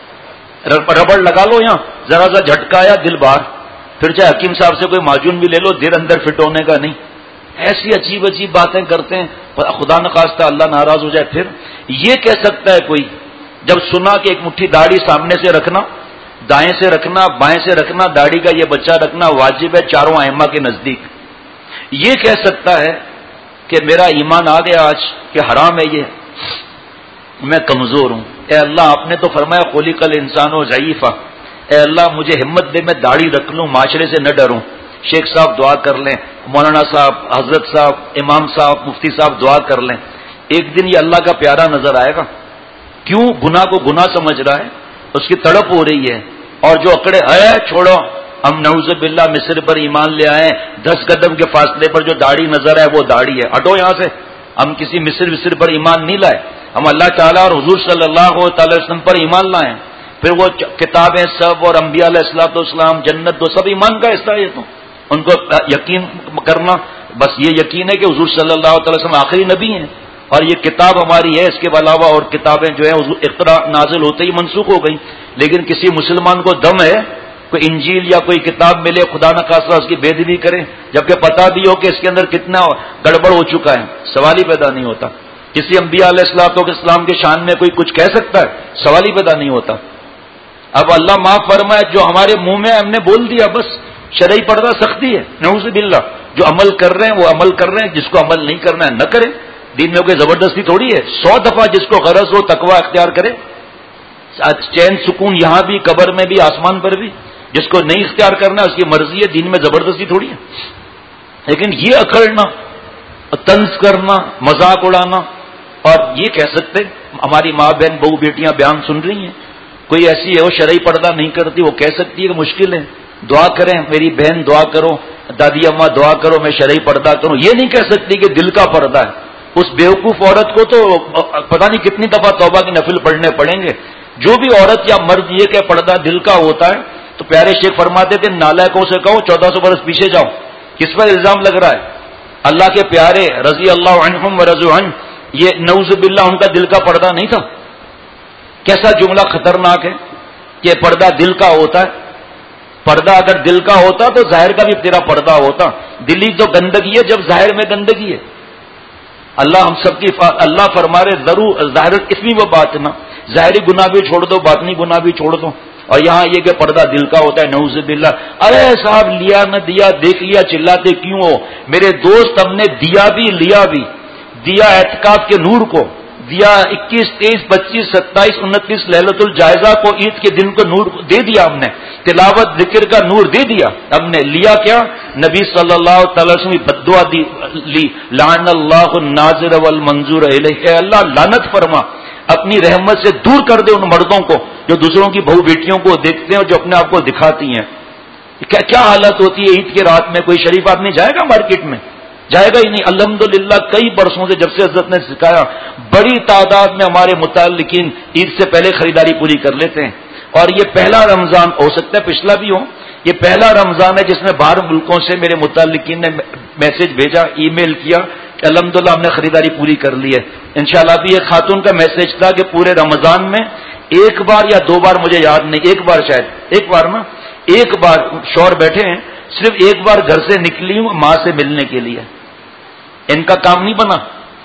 ربڑ لگا لو یہاں، ذرا سا جھٹکایا دل باہر. پھر چاہے حکیم صاحب سے کوئی معجون بھی لے لو، دیر اندر فٹ ہونے کا نہیں. ایسی عجیب عجیب باتیں کرتے ہیں، خدا نخواستہ اللہ ناراض ہو جائے. پھر یہ کہہ سکتا ہے کوئی جب سنا کہ ایک مٹھی داڑھی سامنے سے رکھنا، دائیں سے رکھنا، بائیں سے رکھنا، داڑھی کا یہ بچہ رکھنا واجب ہے چاروں ائمہ کے نزدیک، یہ کہہ سکتا ہے کہ میرا ایمان آ گیا آج کہ حرام ہے یہ، میں کمزور ہوں. اے اللہ آپ نے تو فرمایا خلق الانسان ضعیفا، اے اللہ مجھے ہمت دے میں داڑھی رکھ لوں، معاشرے سے نہ ڈروں. شیخ صاحب دعا کر لیں، مولانا صاحب، حضرت صاحب، امام صاحب، مفتی صاحب دعا کر لیں. ایک دن یہ اللہ کا پیارا نظر آئے گا. کیوں؟ گناہ کو گناہ سمجھ رہا ہے، اس کی تڑپ ہو رہی ہے. اور جو اکڑے ہے چھوڑو، ہم نعوذ باللہ مصر پر ایمان لے آئے، دس قدم کے فاصلے پر جو داڑھی نظر ہے وہ داڑھی ہے، ہٹو یہاں سے. ہم کسی مصر مصر پر ایمان نہیں لائے، ہم اللہ تعالیٰ اور حضور صلی اللہ تعالی وسلم پر ایمان لائے. پھر وہ کتابیں سب اور انبیاء علیہ الصلوۃ والسلام، جنت تو سب ایمان کا حصہ ہے. تو ان کو یقین کرنا، بس یہ یقین ہے کہ حضور صلی اللہ تعالی وسلم آخری نبی ہیں، اور یہ کتاب ہماری ہے. اس کے علاوہ اور کتابیں جو ہیں اقرا نازل ہوتے ہی منسوخ ہو گئی. لیکن کسی مسلمان کو دم ہے کوئی انجیل یا کوئی کتاب ملے، خدا نہ خواستہ اس کی بے ادبی کرے، جبکہ پتہ بھی ہو کہ اس کے اندر کتنا گڑبڑ ہو چکا ہے، سوال ہی پیدا نہیں ہوتا. کسی انبیاء علیہ الصلوۃ والسلام کے شان میں کوئی کچھ کہہ سکتا ہے؟ سوال ہی پیدا نہیں ہوتا. اب اللہ معاف فرمائے، جو ہمارے منہ میں ہم نے بول دیا بس. شرعی پردہ سختی ہے، نعوذ باللہ. جو عمل کر رہے ہیں وہ عمل کر رہے ہیں، جس کو عمل نہیں کرنا ہے نہ کرے. دین میں کوئی زبردستی تھوڑی ہے. سو دفعہ جس کو غرض ہو تقوی اختیار کرے، چین سکون یہاں بھی، قبر میں بھی، آسمان پر بھی. جس کو نہیں اختیار کرنا اس کی مرضی ہے، دین میں زبردستی تھوڑی ہے. لیکن یہ اکھڑنا، طنز کرنا، مذاق اڑانا، اور یہ کہہ سکتے ہماری ماں بہن بہو بیٹیاں بیان سن رہی ہیں، کوئی ایسی ہے وہ شرعی پردہ نہیں کرتی، وہ کہہ سکتی ہے کہ مشکل ہے، دعا کریں میری بہن، دعا کرو دادی اماں، دعا کرو میں شرعی پردہ کروں. یہ نہیں کہہ سکتی کہ دل کا پردہ ہے. اس بیوقوف عورت کو تو پتہ نہیں کتنی دفعہ توبہ کے نفل پڑھنے پڑیں گے. جو بھی عورت یا مرد یہ کہ پردہ دل کا ہوتا ہے، تو پیارے شیخ فرماتے تھے نالائقوں سے کہو چودہ سو برس پیچھے جاؤ. کس پر الزام لگ رہا ہے؟ اللہ کے پیارے رضی اللہ عنہم و رضوا عنہ، یہ نعوذ باللہ ان کا دل کا پردہ نہیں تھا. کیسا جملہ خطرناک ہے کہ پردہ دل کا ہوتا ہے. پردہ اگر دل کا ہوتا تو ظاہر کا بھی تیرا پردہ ہوتا. دلی تو گندگی ہے جب ظاہر میں گندگی ہے. اللہ ہم سب کی فا... اللہ فرما رہے ضرور ظاہر اس میں وہ بات نا ظاہری گناہ بھی چھوڑ دو باطنی گناہ بھی چھوڑ دو. اور یہاں یہ کہ پردہ دل کا ہوتا ہے نعوذ باللہ. ارے صاحب لیا نہ دیا دیکھ لیا چلاتے کیوں ہو میرے دوست. ہم نے دیا بھی لیا بھی دیا اعتکاف کے نور کو دیا اکیس تیئیس پچیس ستائیس انتیس ليلۃ الجائزہ کو عید کے دن کو نور دے دیا ہم نے. تلاوت ذکر کا نور دے دیا ہم نے. لیا کیا نبی صلی اللہ تعالی وسلم کی بددعا دی لی لعن اللہ الناظر والمنظور الیہ. اے اللہ لعنت فرما اپنی رحمت سے دور کر دے ان مردوں کو جو دوسروں کی بہو بیٹیوں کو دیکھتے ہیں اور جو اپنے آپ کو دکھاتی ہیں. کیا کیا حالت ہوتی ہے عید کی رات میں. کوئی شریف آدمی جائے گا مارکیٹ میں جائے گا ہی نہیں. الحمدللہ کئی برسوں سے جب سے حضرت نے سکھایا بڑی تعداد میں ہمارے متعلقین عید سے پہلے خریداری پوری کر لیتے ہیں. اور یہ پہلا رمضان ہو سکتا ہے پچھلا بھی ہو یہ پہلا رمضان ہے جس میں باہر ملکوں سے میرے متعلقین نے میسج بھیجا ای میل کیا کہ الحمدللہ ہم نے خریداری پوری کر لی ہے. انشاءاللہ بھی ایک خاتون کا میسج تھا کہ پورے رمضان میں ایک بار یا دو بار مجھے یاد نہیں ایک بار شاید ایک بار نا ایک بار شوہر بیٹھے ہیں صرف ایک بار گھر سے نکلی ہوں ماں سے ملنے کے لیے. ان کا کام نہیں بنا.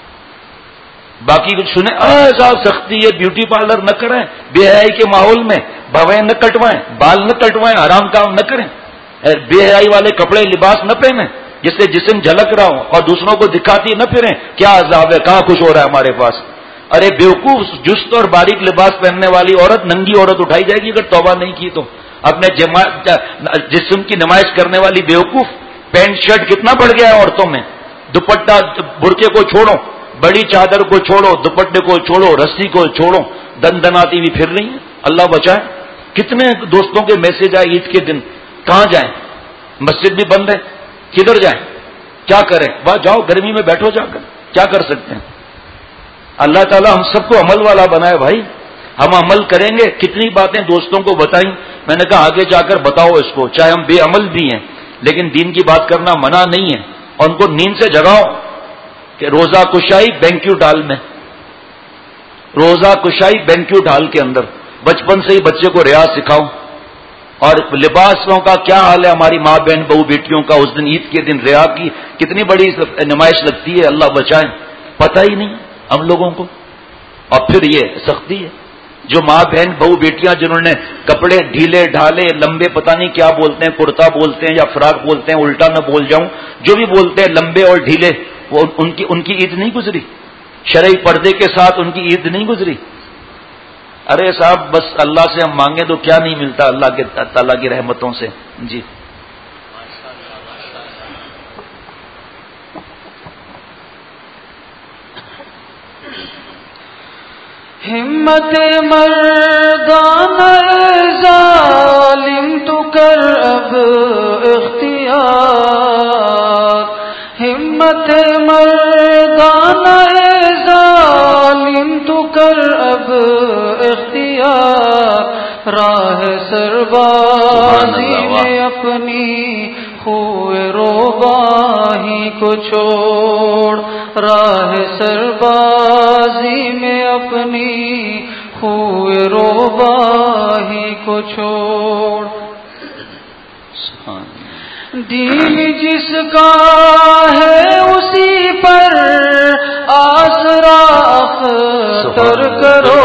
باقی کچھ سنے صاحب سختی ہے بیوٹی پارلر نہ کریں بے حیائی کے ماحول میں بھویں نہ کٹوائیں بال نہ کٹوائیں آرام کام نہ کریں بے حیائی والے کپڑے لباس نہ پہنیں جس سے جسم جھلک رہا ہو اور دوسروں کو دکھاتی نہ پھریں. کیا عذاب ہے کہاں خوش ہو رہا ہے ہمارے پاس. ارے بیوقوف جست اور باریک لباس پہننے والی عورت ننگی عورت اٹھائی جائے گی اگر توبہ نہیں کی تو. اپنے جسم کی نمائش کرنے والی بیوقوف. پینٹ شرٹ کتنا بڑھ گیا ہے عورتوں میں. دوپٹہ برقعے کو چھوڑو بڑی چادر کو چھوڑو دوپٹے کو چھوڑو رسی کو چھوڑو دن دناتی بھی پھر رہی ہیں. اللہ بچائے. کتنے دوستوں کے میسج آئے عید کے دن کہاں جائیں مسجد بھی بند ہے کدھر جائیں کیا کریں. وہاں جاؤ گرمی میں بیٹھو جا کر کیا کر سکتے ہیں. اللہ تعالی ہم سب کو عمل والا بنائے بھائی. ہم عمل کریں گے. کتنی باتیں دوستوں کو بتائیں میں نے کہا آگے جا کر بتاؤ اس کو چاہے ہم بے عمل بھی ہیں لیکن دین کی بات کرنا منع نہیں ہے. اور ان کو نیند سے جگاؤ کہ روزہ کشائی بینکیوٹ ہال میں روزہ کشائی بینکیوٹ ہال کے اندر بچپن سے ہی بچے کو ریاض سکھاؤ. اور لباسوں کا کیا حال ہے ہماری ماں بہن بہو بیٹیوں کا. اس دن عید کے دن ریا کی کتنی بڑی نمائش لگتی ہے. اللہ بچائے پتہ ہی نہیں ہم لوگوں کو. اور پھر یہ سختی ہے جو ماں بہن بہو بیٹیاں جنہوں نے کپڑے ڈھیلے ڈھالے لمبے پتہ نہیں کیا بولتے ہیں کرتا بولتے ہیں یا فراق بولتے ہیں الٹا نہ بول جاؤں جو بھی بولتے ہیں لمبے اور ڈھیلے وہ ان کی ان کی عید نہیں گزری. شرعی پردے کے ساتھ ان کی عید نہیں گزری. ارے صاحب بس اللہ سے ہم مانگیں تو کیا نہیں ملتا اللہ کے تعالیٰ کی رحمتوں سے. جی ہمت مردانہ ظالم تو کر اب اختیار. ہمت مردانہ ظالم تو کر اب اختیار. راہ سربازی میں اپنی خوئے روباہی کو چھوڑ. راہ سربازی میں اپنی خوئے روباہی کو چھوڑ. دین جس کا ہے اسی پر آسرا اختر کرو.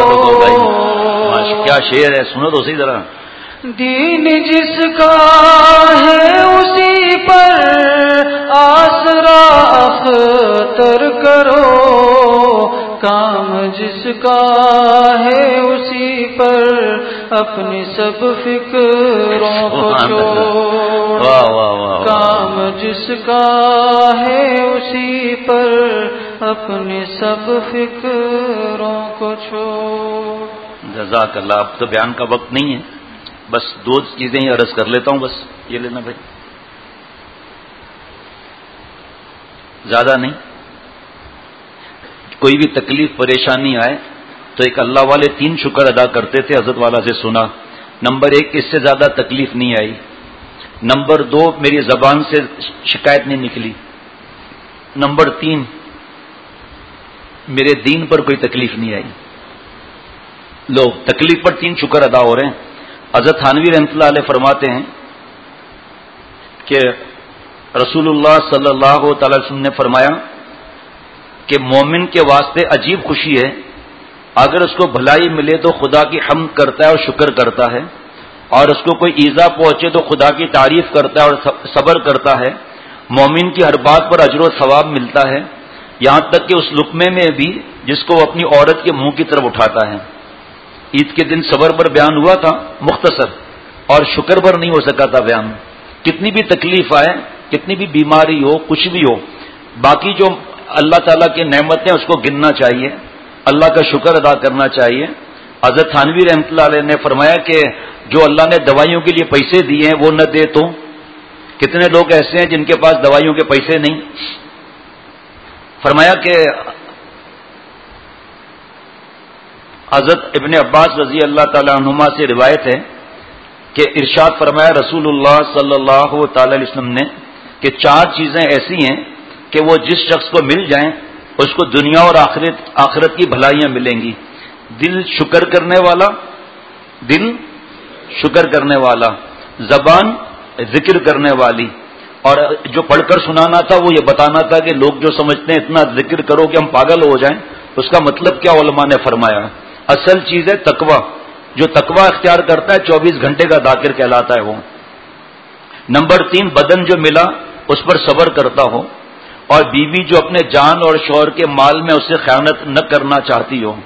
کیا شعر ہے سنو تو صحیح ذرا. دین جس کا ہے اسی پر آسرا اختر کرو. کام جس کا ہے اسی پر اپنی سب فکروں کو چھوڑ. کام جس کا ہے اسی پر اپنی سب فکروں کو چھوڑ. جزاک اللہ. اب تو بیان کا وقت نہیں ہے بس دو چیزیں ہی عرض کر لیتا ہوں بس یہ لینا بھائی زیادہ نہیں. کوئی بھی تکلیف پریشانی آئے تو ایک اللہ والے تین شکر ادا کرتے تھے حضرت والا سے سنا. نمبر ایک اس سے زیادہ تکلیف نہیں آئی. نمبر دو میری زبان سے شکایت نہیں نکلی. نمبر تین میرے دین پر کوئی تکلیف نہیں آئی. لو تکلیف پر تین شکر ادا ہو رہے ہیں. حضرت تھانوی رحمۃ اللہ علیہ فرماتے ہیں کہ رسول اللہ صلی اللہ تعالی وسلم نے فرمایا کہ مومن کے واسطے عجیب خوشی ہے، اگر اس کو بھلائی ملے تو خدا کی حمد کرتا ہے اور شکر کرتا ہے، اور اس کو کوئی ایذا پہنچے تو خدا کی تعریف کرتا ہے اور صبر کرتا ہے۔ مومن کی ہر بات پر اجر و ثواب ملتا ہے، یہاں تک کہ اس لقمے میں بھی جس کو وہ اپنی عورت کے منہ کی طرف اٹھاتا ہے۔ عید کے دن صبر پر بیان ہوا تھا مختصر، اور شکر پر نہیں ہو سکا تھا بیان۔ کتنی بھی تکلیف آئے، کتنی بھی بیماری ہو، کچھ بھی ہو، باقی جو اللہ تعالیٰ کی نعمتیں اس کو گننا چاہیے، اللہ کا شکر ادا کرنا چاہیے۔ حضرت تھانوی رحمۃ اللہ علیہ نے فرمایا کہ جو اللہ نے دوائیوں کے لیے پیسے دیے ہیں وہ نہ دے تو کتنے لوگ ایسے ہیں جن کے پاس دوائیوں کے پیسے نہیں۔ فرمایا کہ حضرت ابن عباس رضی اللہ تعالی عنہما سے روایت ہے کہ ارشاد فرمایا رسول اللہ صلی اللہ تعالی علیہ وسلم نے کہ چار چیزیں ایسی ہیں کہ وہ جس شخص کو مل جائیں اس کو دنیا اور آخرت آخرت کی بھلائیاں ملیں گی۔ دل شکر کرنے والا، دل شکر کرنے والا، زبان ذکر کرنے والی، اور جو پڑھ کر سنانا تھا وہ یہ بتانا تھا کہ لوگ جو سمجھتے ہیں اتنا ذکر کرو کہ ہم پاگل ہو جائیں، اس کا مطلب کیا علماء نے فرمایا۔ اصل چیز ہے تقویٰ، جو تقویٰ اختیار کرتا ہے چوبیس گھنٹے کا ذاکر کہلاتا ہے وہ۔ نمبر تین، بدن جو ملا اس پر صبر کرتا ہو، اور بیوی جو اپنے جان اور شوہر کے مال میں اس سے خیانت نہ کرنا چاہتی ہو۔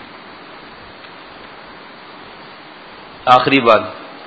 آخری بات،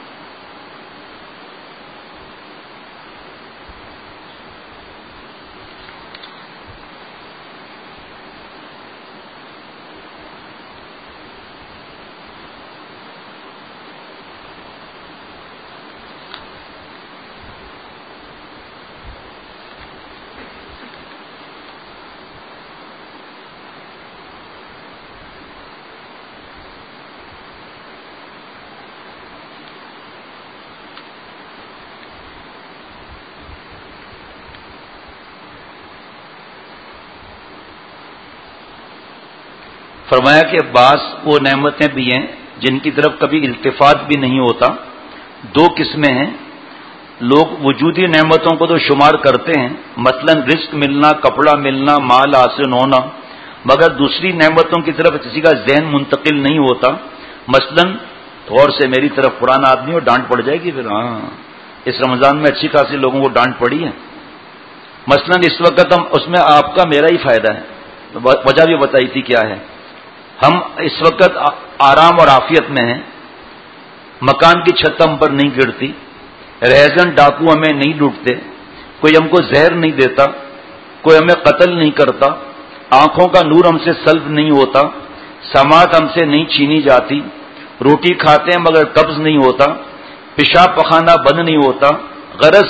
فرمایا کہ بعض وہ نعمتیں بھی ہیں جن کی طرف کبھی التفات بھی نہیں ہوتا۔ دو قسمیں ہیں، لوگ وجودی نعمتوں کو تو شمار کرتے ہیں، مثلا رزق ملنا، کپڑا ملنا، مال حاصل ہونا، مگر دوسری نعمتوں کی طرف کسی کا ذہن منتقل نہیں ہوتا۔ مثلا غور سے میری طرف پرانا آدمی اور ڈانٹ پڑ جائے گی پھر، ہاں اس رمضان میں اچھی خاصی لوگوں کو ڈانٹ پڑی ہے۔ مثلا اس وقت ہم اس میں آپ کا میرا ہی فائدہ ہے، وجہ بھی بتائی تھی کیا ہے۔ ہم اس وقت آرام اور عافیت میں ہیں، مکان کی چھت ہم پر نہیں گرتی، رہزن ڈاکو ہمیں نہیں لوٹتے، کوئی ہم کو زہر نہیں دیتا، کوئی ہمیں قتل نہیں کرتا، آنکھوں کا نور ہم سے سلب نہیں ہوتا، سماعت ہم سے نہیں چھینی جاتی، روٹی کھاتے ہیں مگر قبض نہیں ہوتا، پیشاب پخانہ بند نہیں ہوتا۔ غرض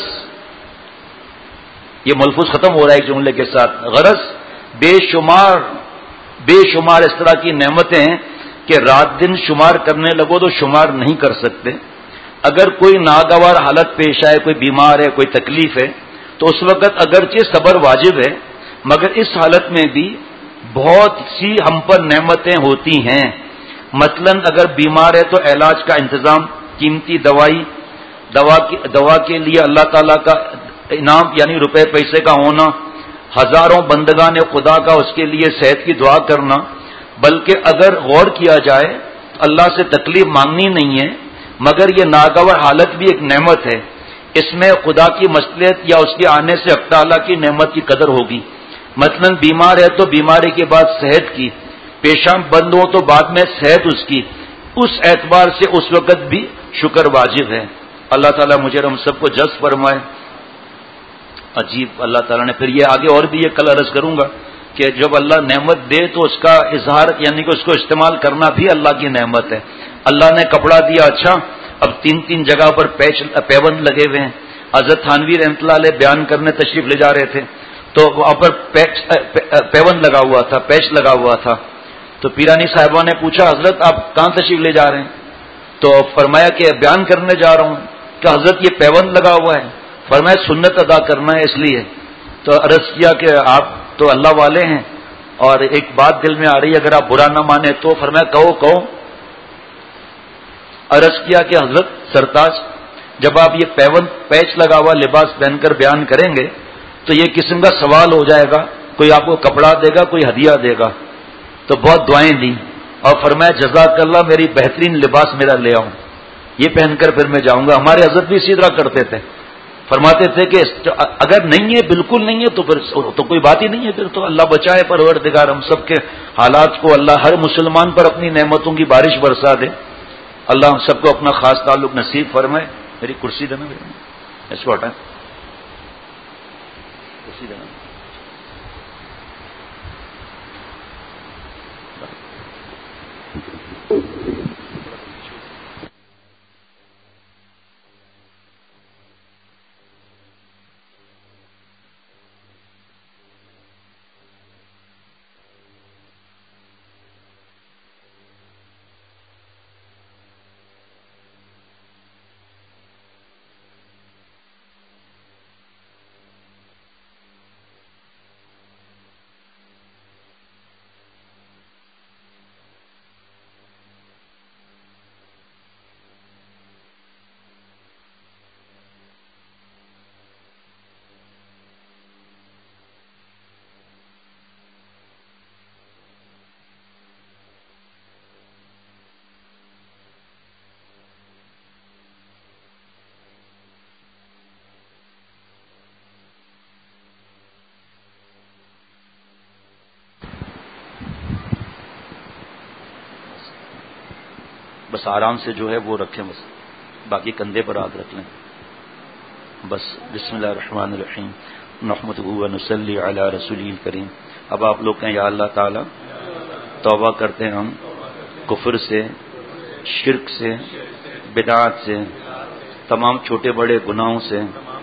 یہ ملفوظ ختم ہو رہا ہے ایک جملے کے ساتھ، غرض بے شمار بے شمار اس طرح کی نعمتیں ہیں کہ رات دن شمار کرنے لگو تو شمار نہیں کر سکتے۔ اگر کوئی ناگوار حالت پیش آئے، کوئی بیمار ہے، کوئی تکلیف ہے، تو اس وقت اگرچہ صبر واجب ہے، مگر اس حالت میں بھی بہت سی ہم پر نعمتیں ہوتی ہیں۔ مثلا اگر بیمار ہے تو علاج کا انتظام، قیمتی دوائی، دوا کی دوا کے لیے اللہ تعالیٰ کا انعام یعنی روپے پیسے کا ہونا، ہزاروں بندگان خدا کا اس کے لیے صحت کی دعا کرنا۔ بلکہ اگر غور کیا جائے اللہ سے تکلیف مانگنی نہیں ہے، مگر یہ ناگوار حالت بھی ایک نعمت ہے، اس میں خدا کی مصلحت یا اس کے آنے سے حق تعالیٰ کی نعمت کی قدر ہوگی۔ مثلا بیمار ہے تو بیماری کے بعد صحت کی، پیشاب بند ہو تو بعد میں صحت اس کی، اس اعتبار سے اس وقت بھی شکر واجب ہے۔ اللہ تعالیٰ مجھے ہم سب کو جذب فرمائے۔ عجیب اللہ تعالیٰ نے پھر یہ آگے اور بھی یہ کل عرض کروں گا کہ جب اللہ نعمت دے تو اس کا اظہار یعنی کہ اس کو استعمال کرنا بھی اللہ کی نعمت ہے۔ اللہ نے کپڑا دیا، اچھا اب تین تین جگہ پر پیچ پیوند لگے ہوئے ہیں۔ حضرت تھانوی رحمۃ اللہ علیہ بیان کرنے تشریف لے جا رہے تھے تو وہاں پر پیوند لگا ہوا تھا، پیچ لگا ہوا تھا، تو پیرانی صاحبہ نے پوچھا حضرت آپ کہاں تشریف لے جا رہے ہیں؟ تو فرمایا کہ بیان کرنے جا رہا ہوں۔ کہ حضرت یہ پیوند لگا ہوا ہے؟ فرمایا سنت ادا کرنا ہے اس لیے۔ تو عرض کیا کہ آپ تو اللہ والے ہیں اور ایک بات دل میں آ رہی ہے، اگر آپ برا نہ مانے تو۔ فرمایا کہو کہو۔ عرض کیا کہ حضرت سرتاج جب آپ یہ پیون پیچ لگا ہوا لباس پہن کر بیان کریں گے تو یہ قسم کا سوال ہو جائے گا، کوئی آپ کو کپڑا دے گا، کوئی ہدیہ دے گا. تو بہت دعائیں دیں اور فرمایا جزاک اللہ، میری بہترین لباس میرا لے آؤں، یہ پہن کر پھر میں جاؤں گا. ہمارے حضرت بھی اسی طرح کرتے تھے، فرماتے تھے کہ اگر نہیں ہے، بالکل نہیں ہے، تو پھر تو کوئی بات ہی نہیں ہے، پھر تو اللہ بچائے. پروردگار ہم سب کے حالات کو، اللہ ہر مسلمان پر اپنی نعمتوں کی بارش برسا دے. اللہ ہم سب کو اپنا خاص تعلق نصیب فرمائے. میری کرسی دینا، اس کو ہٹائیں، کرسی دینا. بس آرام سے جو ہے وہ رکھیں، بس باقی کندھے پر ہاتھ رکھ لیں. بس بسم اللہ الرحمن الرحیم نحمدہ و نصلی علی رسولہ الکریم. اب آپ لوگ کہیں یا اللہ تعالی توبہ کرتے ہیں ہم کفر سے، شرک سے، بدعات سے، تمام چھوٹے بڑے گناہوں سے،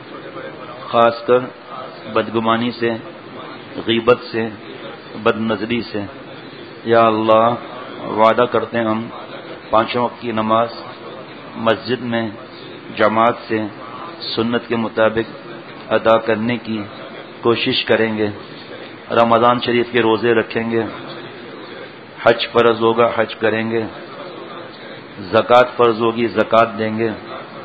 خاص کر بدگمانی سے، غیبت سے، بد نظری سے. یا اللہ وعدہ کرتے ہیں ہم پانچوں وقت کی نماز مسجد میں جماعت سے سنت کے مطابق ادا کرنے کی کوشش کریں گے. رمضان شریف کے روزے رکھیں گے، حج فرض ہوگا حج کریں گے، زکوٰۃ فرض ہوگی زکوٰۃ دیں گے.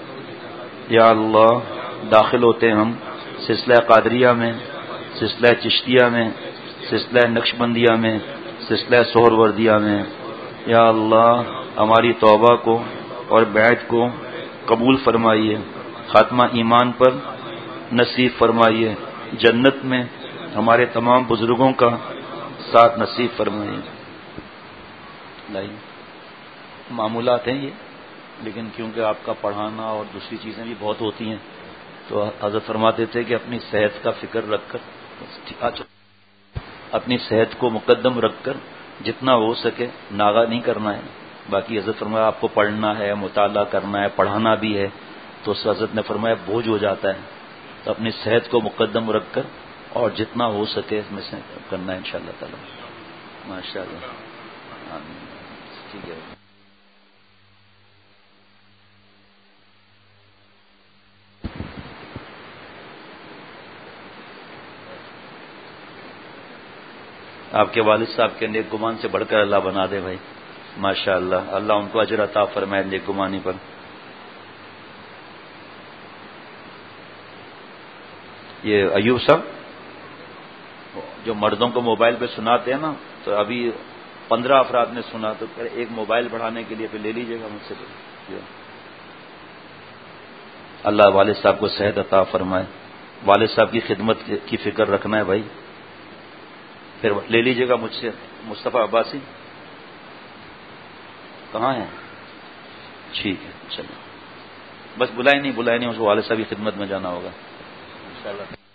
یا اللہ داخل ہوتے ہم سلسلہ قادریہ میں، سلسلہ چشتیہ میں، سلسلہ نقشبندیہ میں، سلسلہ سہروردیہ میں. یا اللہ ہماری توبہ کو اور بیعت کو قبول فرمائیے، خاتمہ ایمان پر نصیب فرمائیے، جنت میں ہمارے تمام بزرگوں کا ساتھ نصیب فرمائیے. معمولات ہیں یہ، لیکن کیونکہ آپ کا پڑھانا اور دوسری چیزیں بھی بہت ہوتی ہیں تو حضرت فرماتے تھے کہ اپنی صحت کا فکر رکھ کر، اپنی صحت کو مقدم رکھ کر جتنا ہو سکے ناغہ نہیں کرنا ہے. باقی حضرت فرمایا آپ کو پڑھنا ہے، مطالعہ کرنا ہے، پڑھانا بھی ہے، تو اس حضرت نے فرمایا بوجھ ہو جاتا ہے. تو اپنی صحت کو مقدم رکھ کر اور جتنا ہو سکے اس میں سے کرنا ہے انشاءاللہ تعالی. ماشاء اللہ آمین. ٹھیک ہے. آپ کے والد صاحب کے نیک گمان سے بڑھ کر اللہ بنا دے بھائی. ماشاء اللہ، اللہ ان کو اجر عطا فرمائے نیک گمانی پر. یہ ایوب صاحب جو مردوں کو موبائل پہ سناتے ہیں نا، تو ابھی پندرہ افراد نے سنا، تو ایک موبائل بڑھانے کے لیے پھر لے لیجیے گا مجھ سے. اللہ والد صاحب کو صحت عطا فرمائے. والد صاحب کی خدمت کی فکر رکھنا ہے بھائی. پھر لے لیجیے گا مجھ سے. مصطفیٰ عباسی کہاں ہیں؟ ٹھیک ہے چلو، بس بلائے نہیں بلائے نہیں اس کو والد صاحب کی خدمت میں جانا ہوگا انشاءاللہ.